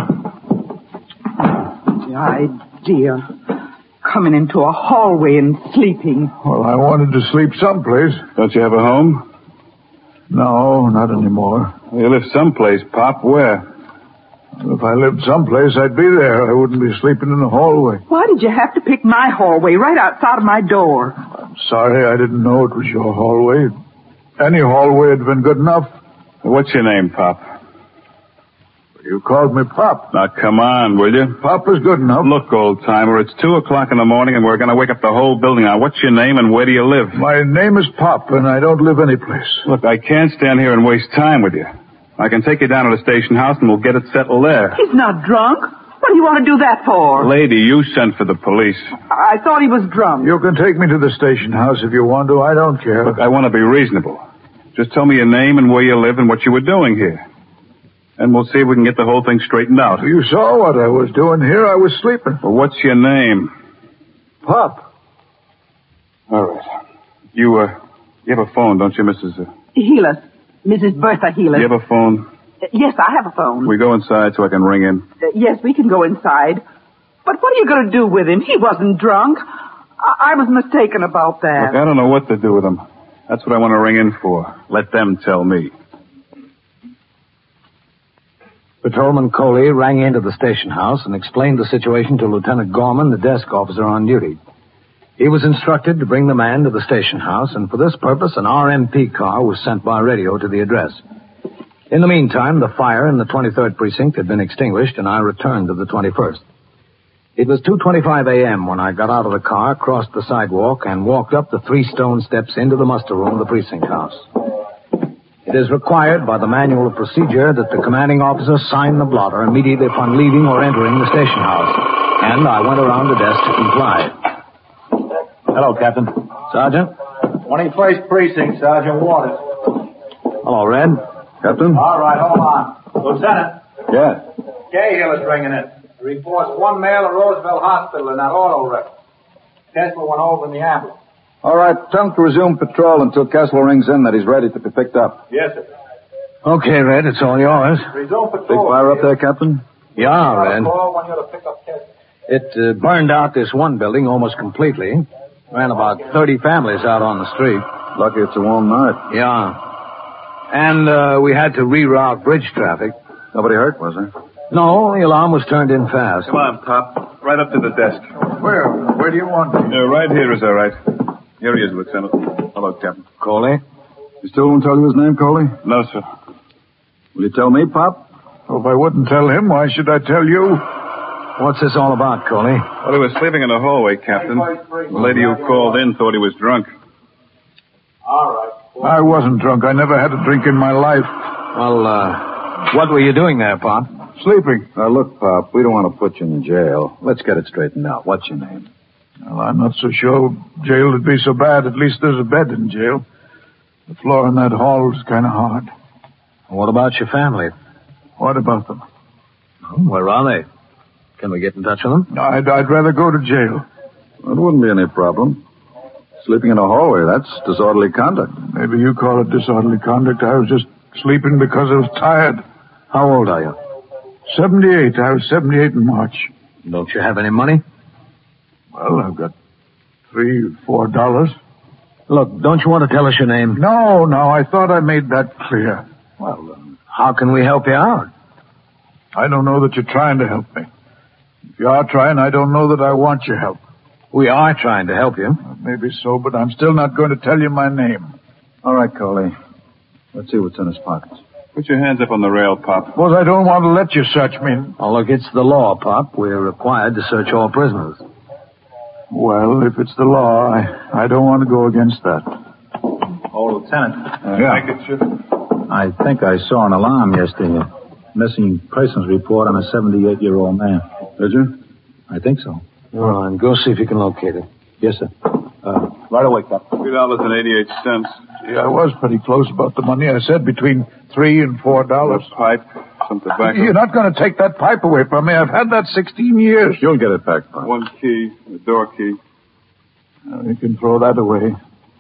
The idea. Coming into a hallway and sleeping. Well, I wanted to sleep someplace. Don't you have a home? No, not anymore. You live someplace, Pop. Where? Well, if I lived someplace, I'd be there. I wouldn't be sleeping in the hallway. Why did you have to pick my hallway right outside of my door? I'm sorry, I didn't know it was your hallway. Any hallway had been good enough. What's your name, Pop? You called me Pop. Now, come on, will you? Pop is good enough. Look, old-timer, it's two o'clock in the morning, and we're going to wake up the whole building. Now, what's your name, and where do you live? My name is Pop, and I don't live anyplace. Look, I can't stand here and waste time with you. I can take you down to the station house, and we'll get it settled there. He's not drunk. What do you want to do that for? Lady, you sent for the police. I thought he was drunk. You can take me to the station house if you want to. I don't care. Look, I want to be reasonable. Just tell me your name and where you live and what you were doing here. And we'll see if we can get the whole thing straightened out. You saw what I was doing here. I was sleeping. Well, what's your name? Pop. All right. You, uh, you have a phone, don't you, Missus Uh... Heelis. Missus Bertha Heelis. You have a phone? Uh, yes, I have a phone. We go inside so I can ring in. Uh, yes, we can go inside. But what are you going to do with him? He wasn't drunk. I-, I was mistaken about that. Look, I don't know what to do with him. That's what I want to ring in for. Let them tell me. Patrolman Coley rang into the station house and explained the situation to Lieutenant Gorman, the desk officer on duty. He was instructed to bring the man to the station house, and for this purpose, an R M P car was sent by radio to the address. In the meantime, the fire in the twenty-third precinct had been extinguished, and I returned to the twenty-first. It was two twenty-five a.m. when I got out of the car, crossed the sidewalk, and walked up the three stone steps into the muster room of the precinct house. It is required by the manual of procedure that the commanding officer sign the blotter immediately upon leaving or entering the station house, and I went around the desk to comply. Hello, Captain. Sergeant? twenty-first Precinct, Sergeant Waters. Hello, Red. Captain? All right, hold on. Lieutenant. Yeah. Cahill is ringing in. He reports one male at Roosevelt Hospital in that auto wreck. Kessler went over in the ambulance. All right, tell him to resume patrol until Kessler rings in that he's ready to be picked up. Yes, sir. Okay, Red, it's all yours. Resume patrol. Big fire up there, Captain? Yeah, Red. Call when you're to pick up Kessler. It uh, burned out this one building almost completely. Ran about thirty families out on the street. Lucky it's a warm night. Yeah. And uh, we had to reroute bridge traffic. Nobody hurt, was there? No, the alarm was turned in fast. Come on, Pop. Right up to the desk. Where? Where do you want me? Yeah, right here is all right. Here he is, Lieutenant. Hello, Captain. Coley? You still won't tell you his name, Coley? No, sir. Will you tell me, Pop? Well, if I wouldn't tell him, why should I tell you? What's this all about, Coley? Well, he was sleeping in the hallway, Captain. The lady who called in thought he was drunk. All right. I wasn't drunk. I never had a drink in my life. Well, uh, what were you doing there, Pop? Sleeping. Now, look, Pop, we don't want to put you in jail. Let's get it straightened out. What's your name? Well, I'm not so sure jail would be so bad. At least there's a bed in jail. The floor in that hall is kind of hard. What about your family? What about them? Where are they? Can we get in touch with them? I'd, I'd rather go to jail. Well, it wouldn't be any problem. Sleeping in a hallway, that's disorderly conduct. Maybe you call it disorderly conduct. I was just sleeping because I was tired. How old are you? seventy-eight. I was seventy-eight in March. Don't you have any money? Well, I've got three, four dollars. Look, don't you want to tell us your name? No, no, I thought I made that clear. Well, um, how can we help you out? I don't know that you're trying to help me. If you are trying, I don't know that I want your help. We are trying to help you. Well, maybe so, but I'm still not going to tell you my name. All right, Coley. Let's see what's in his pockets. Put your hands up on the rail, Pop. Suppose I don't want to let you search me. Oh, look, it's the law, Pop. We're required to search all prisoners. Well, if it's the law, I, I don't want to go against that. Oh, Lieutenant. Uh, yeah. I get you. I think I saw an alarm yesterday. A missing persons report on a seventy-eight-year-old man. Did you? I think so. Go on, go see if you can locate it. Yes, sir. Uh, right away, Captain. Three dollars and eighty-eight cents. Yeah, I was pretty close about the money. I said between three and four dollars. A pipe, some tobacco. You're not going to take that pipe away from me. I've had that sixteen years. You'll get it back, Pop. One key, the door key. Now, you can throw that away.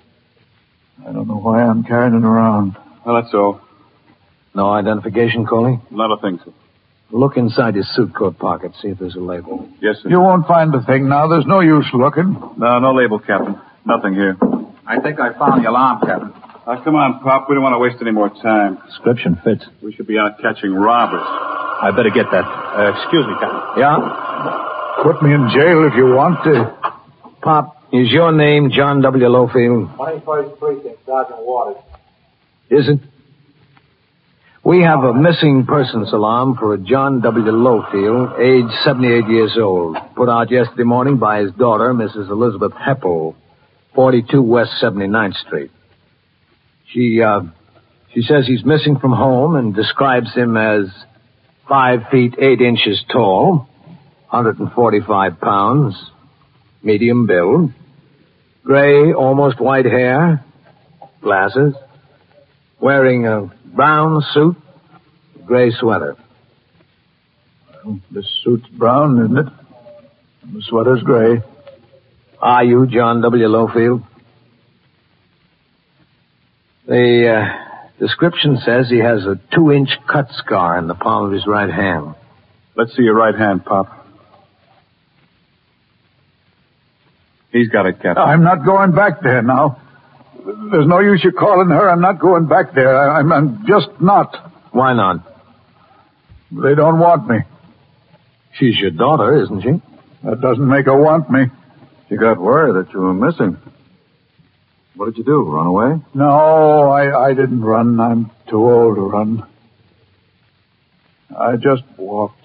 I don't know why I'm carrying it around. Well, that's all. No identification, Coley? Not a thing, sir. Look inside his suit coat pocket, see if there's a label. Yes, sir. You won't find a thing now. There's no use looking. No, no label, Captain. Nothing here. I think I found the alarm, Captain. Now, come on, Pop. We don't want to waste any more time. Description fits. We should be out catching robbers. I better get that. Uh, excuse me, Captain. Yeah? Put me in jail if you want to. Pop, is your name John W. Lowfield? twenty-first Precinct, Sergeant Waters. Is it? We have a missing persons alarm for a John W. Lowfield, age seventy-eight years old, put out yesterday morning by his daughter, Missus Elizabeth Heppel, forty-two West seventy-ninth Street. She, uh, she says he's missing from home and describes him as five feet eight inches tall, one hundred forty-five pounds, medium build, gray, almost white hair, glasses, wearing a brown suit, gray sweater. Well, this suit's brown, isn't it? And the sweater's gray. Are you John W. Lowfield? The uh, description says he has a two-inch cut scar in the palm of his right hand. Let's see your right hand, Pop. He's got it, Captain. I'm not going back there now. There's no use you calling her. I'm not going back there. I, I'm, I'm just not. Why not? They don't want me. She's your daughter, isn't she? That doesn't make her want me. She got word that you were missing. What did you do, run away? No, I, I didn't run. I'm too old to run. I just walked.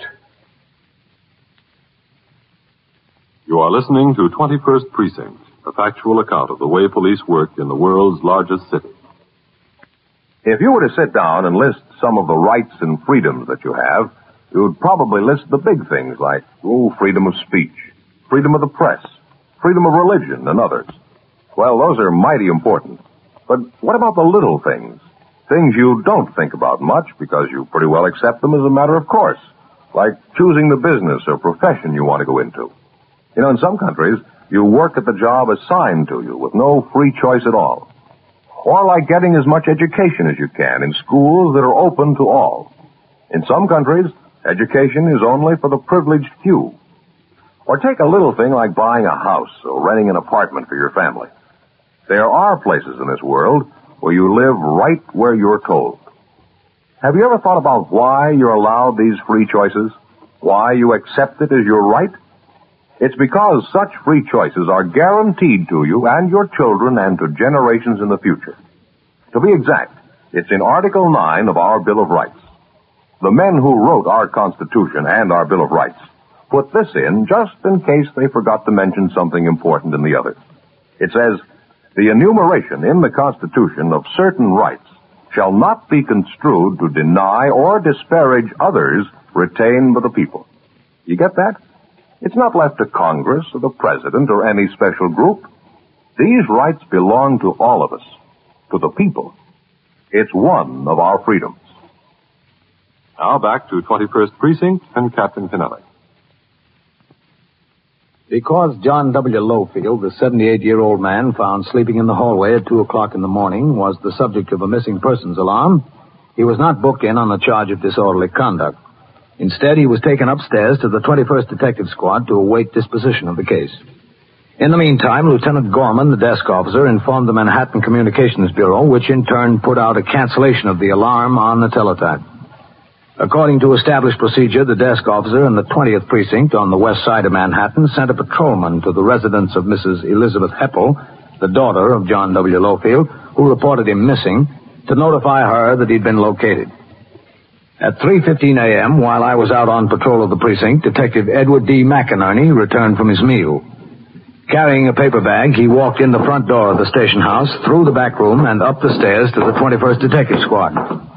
You are listening to twenty-first Precinct, a factual account of the way police work in the world's largest city. If you were to sit down and list some of the rights and freedoms that you have, you'd probably list the big things like, oh, freedom of speech, freedom of the press, freedom of religion, and others. Well, those are mighty important. But what about the little things? Things you don't think about much because you pretty well accept them as a matter of course, like choosing the business or profession you want to go into. You know, in some countries, you work at the job assigned to you with no free choice at all. Or like getting as much education as you can in schools that are open to all. In some countries, education is only for the privileged few. Or take a little thing like buying a house or renting an apartment for your family. There are places in this world where you live right where you're told. Have you ever thought about why you're allowed these free choices? Why you accept it as your right? It's because such free choices are guaranteed to you and your children and to generations in the future. To be exact, it's in Article nine of our Bill of Rights. The men who wrote our Constitution and our Bill of Rights put this in just in case they forgot to mention something important in the other. It says, the enumeration in the Constitution of certain rights shall not be construed to deny or disparage others retained by the people. You get that? It's not left to Congress or the President or any special group. These rights belong to all of us, to the people. It's one of our freedoms. Now back to twenty-first Precinct and Captain Kennelly. Because John W. Lowfield, the seventy-eight-year-old man found sleeping in the hallway at two o'clock in the morning, was the subject of a missing persons alarm, he was not booked in on the charge of disorderly conduct. Instead, he was taken upstairs to the twenty-first Detective Squad to await disposition of the case. In the meantime, Lieutenant Gorman, the desk officer, informed the Manhattan Communications Bureau, which in turn put out a cancellation of the alarm on the teletype. According to established procedure, the desk officer in the twentieth Precinct on the west side of Manhattan sent a patrolman to the residence of Missus Elizabeth Heppel, the daughter of John W. Lowfield, who reported him missing, to notify her that he'd been located. At three fifteen a.m., while I was out on patrol of the precinct, Detective Edward D. McInerney returned from his meal. Carrying a paper bag, he walked in the front door of the station house, through the back room, and up the stairs to the twenty-first Detective Squad.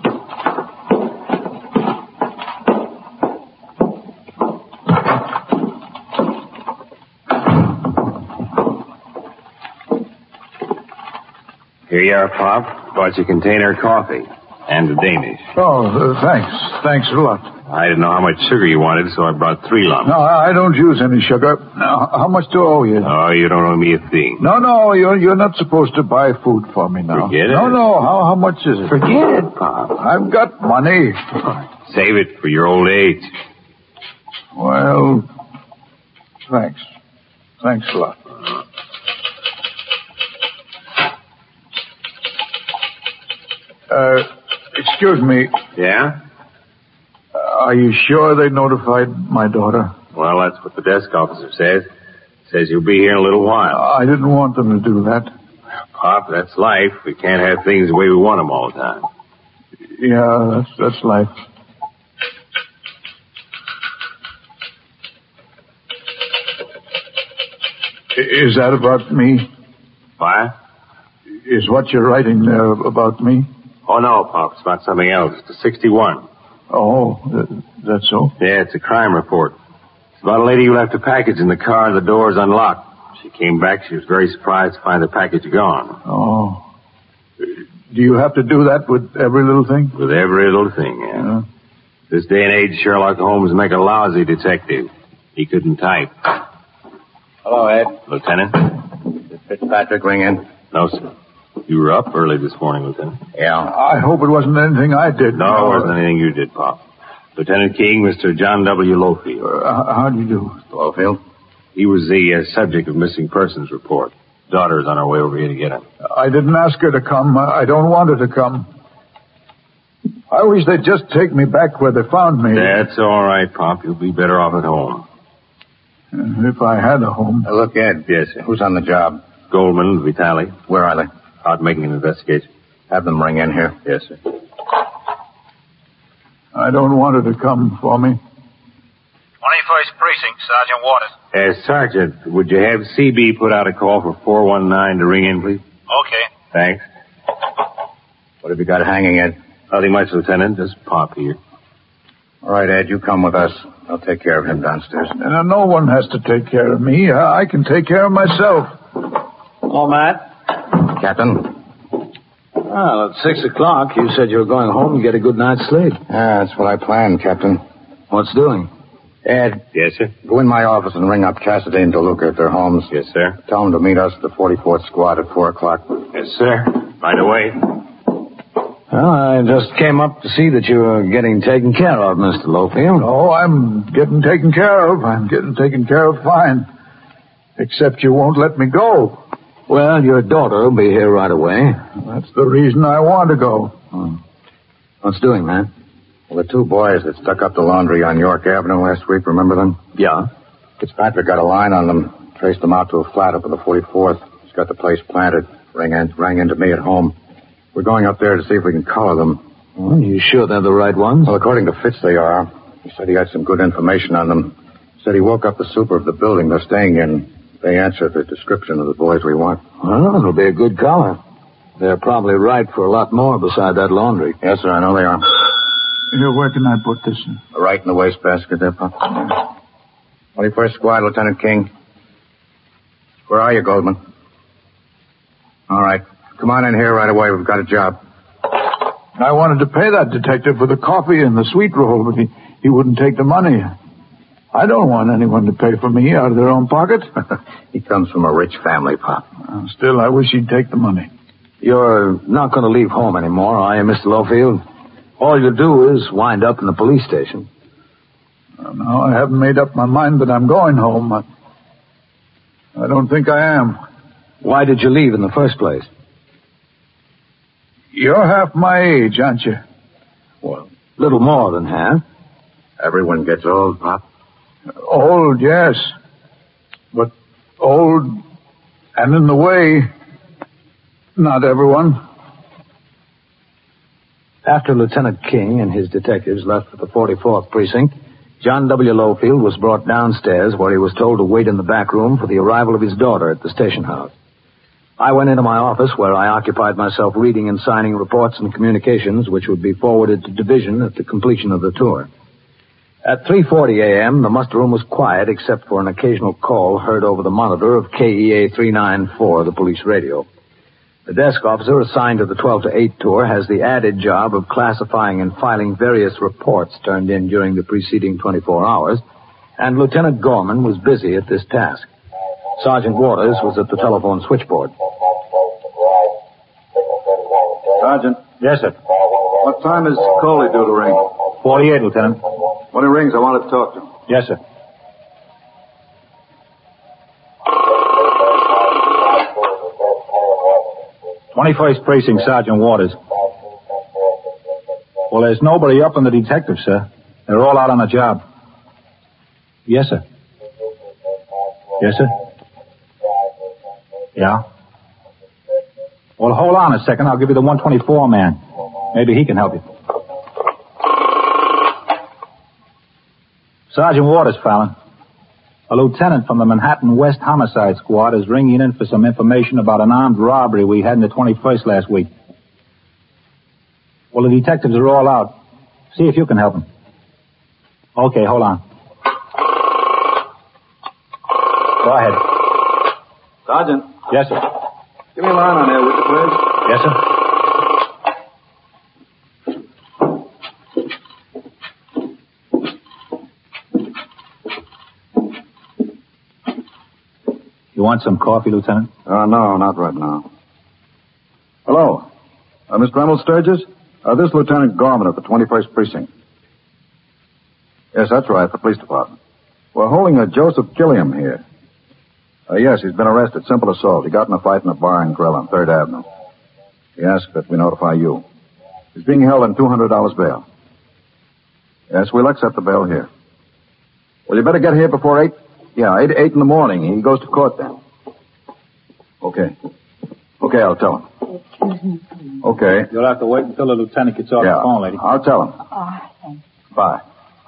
Here you are, Pop. Bought you container of coffee. And a Danish. Oh, uh, thanks. Thanks a lot. I didn't know how much sugar you wanted, so I brought three lumps. No, I don't use any sugar. Now, how much do I owe you? Oh, you don't owe me a thing. No, no, you're, you're not supposed to buy food for me now. Forget it. No, no, how, how much is it? Forget it, Pop. I've got money. Save it for your old age. Well, thanks. Thanks a lot. Uh, excuse me. Yeah? Uh, are you sure they notified my daughter? Well, that's what the desk officer says. Says you'll be here in a little while. I didn't want them to do that. Pop, that's life. We can't have things the way we want them all the time. Yeah, that's, that's life. Is that about me? What? Is what you're writing there about me? Oh, no, Pop. It's about something else. It's a sixty-one. Oh, th- that's so? Yeah, it's a crime report. It's about a lady who left a package in the car and the door's unlocked. She came back. She was very surprised to find the package gone. Oh. Do you have to do that with every little thing? With every little thing, yeah. yeah. This day and age, Sherlock Holmes make a lousy detective. He couldn't type. Hello, Ed. Lieutenant? Did Fitzpatrick ring in? No, sir. You were up early this morning, Lieutenant. Yeah. I hope it wasn't anything I did. No, it wasn't anything you did, Pop. Lieutenant King, Mister John W. Lowfield. Uh, how do you do? Lowfield? He was the uh, subject of missing persons report. Daughter's on her way over here to get him. I didn't ask her to come. I don't want her to come. I wish they'd just take me back where they found me. That's all right, Pop. You'll be better off at home. If I had a home. Uh, look, Ed. Yes, sir. Who's on the job? Goldman, Vitale. Where are they? Out making an investigation. Have them ring in here. Yes, sir. I don't want her to come for me. twenty-first Precinct, Sergeant Waters. Uh, Sergeant, would you have C B put out a call for four one nine to ring in, please? Okay. Thanks. What have you got hanging, Ed? Nothing much, Lieutenant. Just Pop here. All right, Ed, you come with us. I'll take care of him downstairs. And no one has to take care of me. I can take care of myself. Hello, Matt. Captain? Well, at six o'clock, you said you were going home to get a good night's sleep. Yeah, that's what I planned, Captain. What's doing? Ed. Yes, sir? Go in my office and ring up Cassidy and DeLuca at their homes. Yes, sir. Tell them to meet us at the forty-fourth Squad at four o'clock. Yes, sir. Right away. Well, I just came up to see that you were getting taken care of, Mister Lowfield. Oh, I'm getting taken care of. I'm getting taken care of fine. Except you won't let me go. Well, your daughter will be here right away. That's the reason I want to go. Oh. What's doing, man? Well, the two boys that stuck up the laundry on York Avenue last week, remember them? Yeah. Fitzpatrick got a line on them, traced them out to a flat up at the forty-fourth. He's got the place planted. Rang in, rang into me at home. We're going up there to see if we can collar them. Well, you sure they're the right ones? Well, according to Fitz, they are. He said he had some good information on them. Said he woke up the super of the building they're staying in. They answered the description of the boys we want. Well, it'll be a good collar. They're probably right for a lot more beside that laundry. Yes, sir, I know they are. Here, where can I put this? Right in the wastebasket there, Pop. twenty-first Squad, Lieutenant King. Where are you, Goldman? All right. Come on in here right away. We've got a job. I wanted to pay that detective for the coffee and the sweet roll, but he, he wouldn't take the money. I don't want anyone to pay for me out of their own pocket. He comes from a rich family, Pop. Uh, still, I wish he'd take the money. You're not going to leave home anymore, are you, Mister Lowfield? All you do is wind up in the police station. Uh, no, I haven't made up my mind that I'm going home. I, I don't think I am. Why did you leave in the first place? You're half my age, aren't you? Well, little more than half. Everyone gets old, Pop. Old, yes. But old and in the way, not everyone. After Lieutenant King and his detectives left for the forty-fourth Precinct, John W. Lowfield was brought downstairs where he was told to wait in the back room for the arrival of his daughter at the station house. I went into my office where I occupied myself reading and signing reports and communications which would be forwarded to division at the completion of the tour. At three forty a.m., the muster room was quiet except for an occasional call heard over the monitor of K E A three ninety-four, the police radio. The desk officer assigned to the twelve to eight tour has the added job of classifying and filing various reports turned in during the preceding twenty-four hours, and Lieutenant Gorman was busy at this task. Sergeant Waters was at the telephone switchboard. Sergeant. Yes, sir. What time is Coley due to ring? forty-eight, Lieutenant. When he rings, I want to talk to him. Yes, sir. twenty-first Precinct, Sergeant Waters. Well, there's nobody up in the detectives, sir. They're all out on a job. Yes, sir. Yes, sir. Yeah? Well, hold on a second. I'll give you the one twenty-four man. Maybe he can help you. Sergeant Waters, Fallon. A lieutenant from the Manhattan West Homicide Squad is ringing in for some information about an armed robbery we had in the twenty-first last week. Well, the detectives are all out. See if you can help them. Okay, hold on. Go ahead. Sergeant. Yes, sir. Give me a line on there, would you, please? Yes, sir. You want some coffee, Lieutenant? Uh, no, not right now. Hello. Uh, Mister Reynolds Sturgis? Uh, this is Lieutenant Gorman of the twenty-first Precinct. Yes, that's right, the police department. We're holding a Joseph Gilliam here. Uh, yes, he's been arrested. Simple assault. He got in a fight in a bar and grill on third Avenue. He asked that we notify you. He's being held on two hundred dollars bail. Yes, we'll accept the bail here. Well, you better get here before eight. Yeah, eight, eight in the morning. He goes to court then. Okay. Okay, I'll tell him. Okay. You'll have to wait until the lieutenant gets off yeah, the phone, lady. I'll tell him. Oh, thanks. Bye.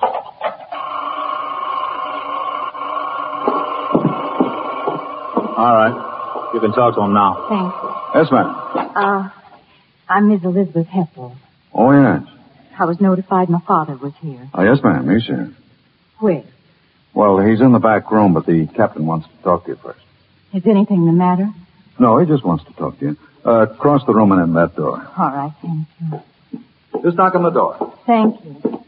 All right. You can talk to him now. Thanks. Yes, ma'am. Uh, I'm Miss Elizabeth Heffel. Oh, yes. I was notified my father was here. Oh, yes, ma'am. He's here. Where? Well, he's in the back room, but the captain wants to talk to you first. Is anything the matter? No, he just wants to talk to you. Uh, cross the room and in that door. All right, thank you. Just knock on the door. Thank you.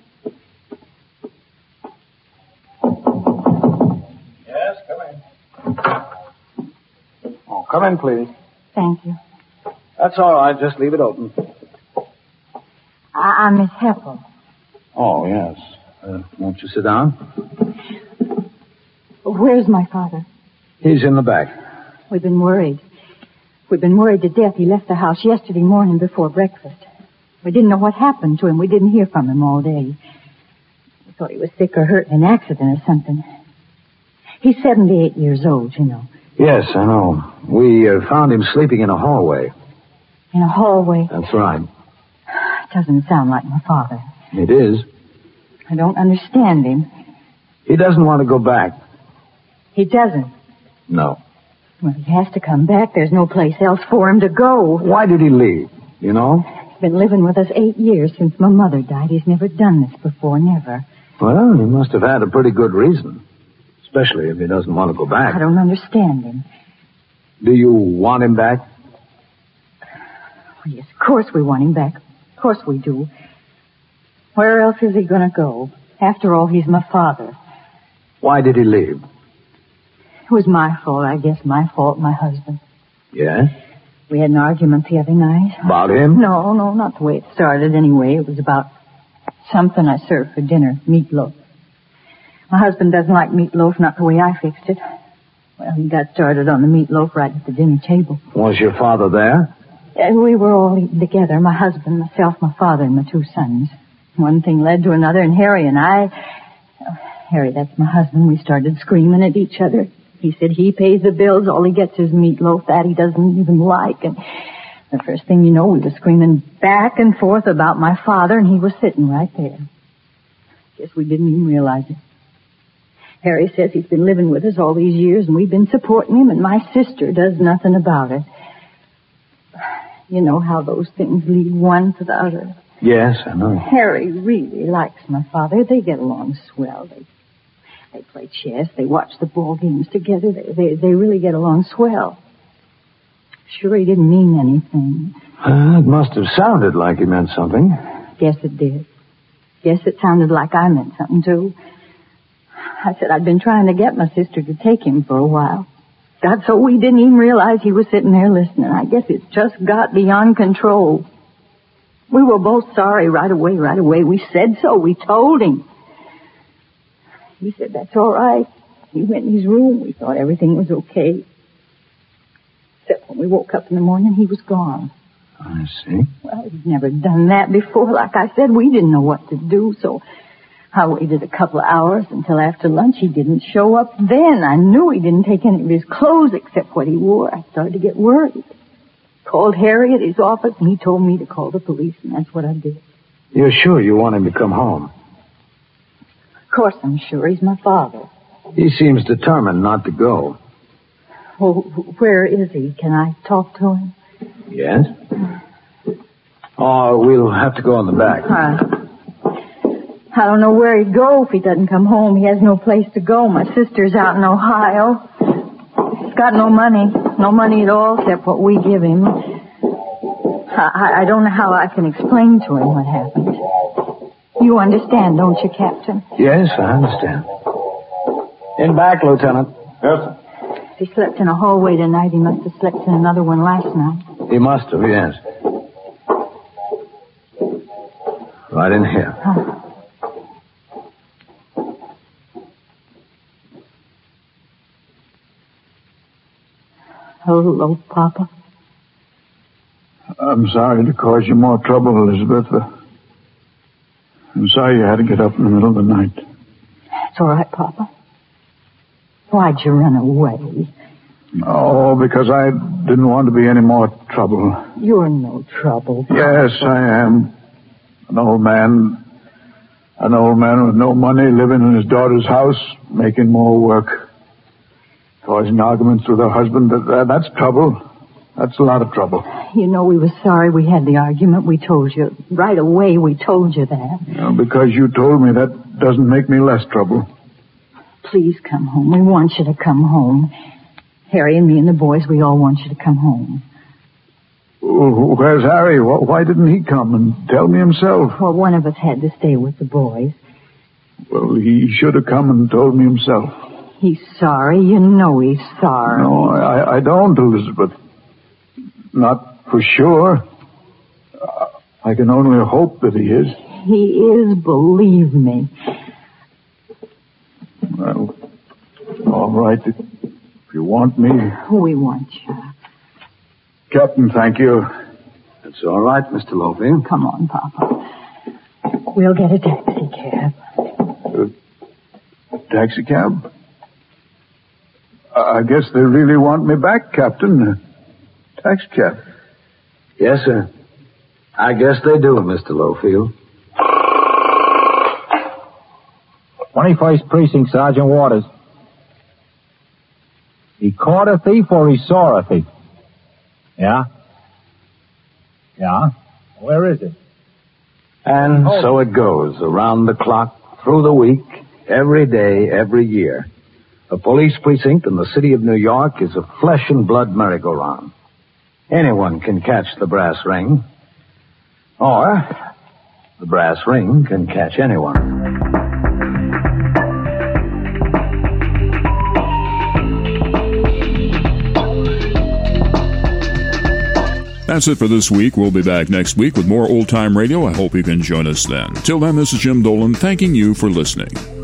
Yes, come in. Oh, come in, please. Thank you. That's all right. Just leave it open. I- I'm Miss Heffel. Oh, yes. Uh, won't you sit down? Where's my father? He's in the back. We've been worried. We've been worried to death. He left the house yesterday morning before breakfast. We didn't know what happened to him. We didn't hear from him all day. We thought he was sick or hurt in an accident or something. He's seventy-eight years old, you know. Yes, I know. We uh, found him sleeping in a hallway. In a hallway? That's right. It doesn't sound like my father. It is. I don't understand him. He doesn't want to go back. He doesn't. No. Well, he has to come back. There's no place else for him to go. Why did he leave? You know? He's been living with us eight years since my mother died. He's never done this before, never. Well, he must have had a pretty good reason. Especially if he doesn't want to go back. I don't understand him. Do you want him back? Well, yes, of course we want him back. Of course we do. Where else is he going to go? After all, he's my father. Why did he leave? It was my fault, I guess. My fault, my husband. Yes? We had an argument the other night. About him? No, no, not the way it started anyway. It was about something I served for dinner, meatloaf. My husband doesn't like meatloaf, not the way I fixed it. Well, he got started on the meatloaf right at the dinner table. Was your father there? Uh, we were all eating together, my husband, myself, my father, and my two sons. One thing led to another, and Harry and I... Oh, Harry, that's my husband. We started screaming at each other. He said he pays the bills. All he gets is meatloaf. That he doesn't even like. And the first thing you know, we were screaming back and forth about my father, and he was sitting right there. Guess we didn't even realize it. Harry says he's been living with us all these years, and we've been supporting him, and my sister does nothing about it. You know how those things lead one to the other. Yes, I know. Harry really likes my father. They get along swell. They they play chess. They watch the ball games together. They they, they really get along swell. Sure, he didn't mean anything. Uh, it must have sounded like he meant something. Guess it did. Guess it sounded like I meant something, too. I said I'd been trying to get my sister to take him for a while. Got so we didn't even realize he was sitting there listening. I guess it's just got beyond control. We were both sorry right away, right away. We said so. We told him. He said, that's all right. He went in his room. We thought everything was okay. Except when we woke up in the morning, he was gone. I see. Well, he'd never done that before. Like I said, we didn't know what to do, so I waited a couple of hours until after lunch. He didn't show up then. I knew he didn't take any of his clothes except what he wore. I started to get worried. Called Harry at his office, and he told me to call the police, and that's what I did. You're sure you want him to come home? Of course I'm sure. He's my father. He seems determined not to go. Well, where is he? Can I talk to him? Yes? Oh, we'll have to go in the back. Uh, I don't know where he'd go if he doesn't come home. He has no place to go. My sister's out in Ohio. He's got no money. No money at all except what we give him. I, I don't know how I can explain to him what happened. You understand, don't you, Captain? Yes, I understand. In back, Lieutenant. Yes, sir. If he slept in a hallway tonight, he must have slept in another one last night. He must have, yes. Right in here. Huh. Hello, Papa. I'm sorry to cause you more trouble, Elizabeth. I'm sorry you had to get up in the middle of the night. It's all right, Papa. Why'd you run away? Oh, because I didn't want to be any more trouble. You're no trouble, Papa. Yes, I am. An old man. An old man with no money, living in his daughter's house, making more work. Causing arguments with her husband. That, that's trouble. That's a lot of trouble. You know, we were sorry we had the argument. We told you. Right away, we told you that. You know, because you told me, that doesn't make me less trouble. Please come home. We want you to come home. Harry and me and the boys, we all want you to come home. Where's Harry? Why didn't he come and tell me himself? Well, one of us had to stay with the boys. Well, he should have come and told me himself. He's sorry. You know he's sorry. No, I, I don't, Elizabeth. Not for sure. I can only hope that he is. He is, believe me. Well, all right. If you want me. We want you. Captain, thank you. That's all right, Mister Lofield. Come on, Papa. We'll get a taxi cab. Uh, taxi cab? I guess they really want me back, Captain. Taxi cab. Yes, sir. I guess they do, Mister Lofield. twenty-first Precinct, Sergeant Waters. He caught a thief or he saw a thief? Yeah? Yeah? Where is it? And oh. so it goes, around the clock, through the week, every day, every year. A police precinct in the city of New York is a flesh and blood merry-go-round. Anyone can catch the brass ring. Or, the brass ring can catch anyone. That's it for this week. We'll be back next week with more old-time radio. I hope you can join us then. Till then, this is Jim Dolan thanking you for listening.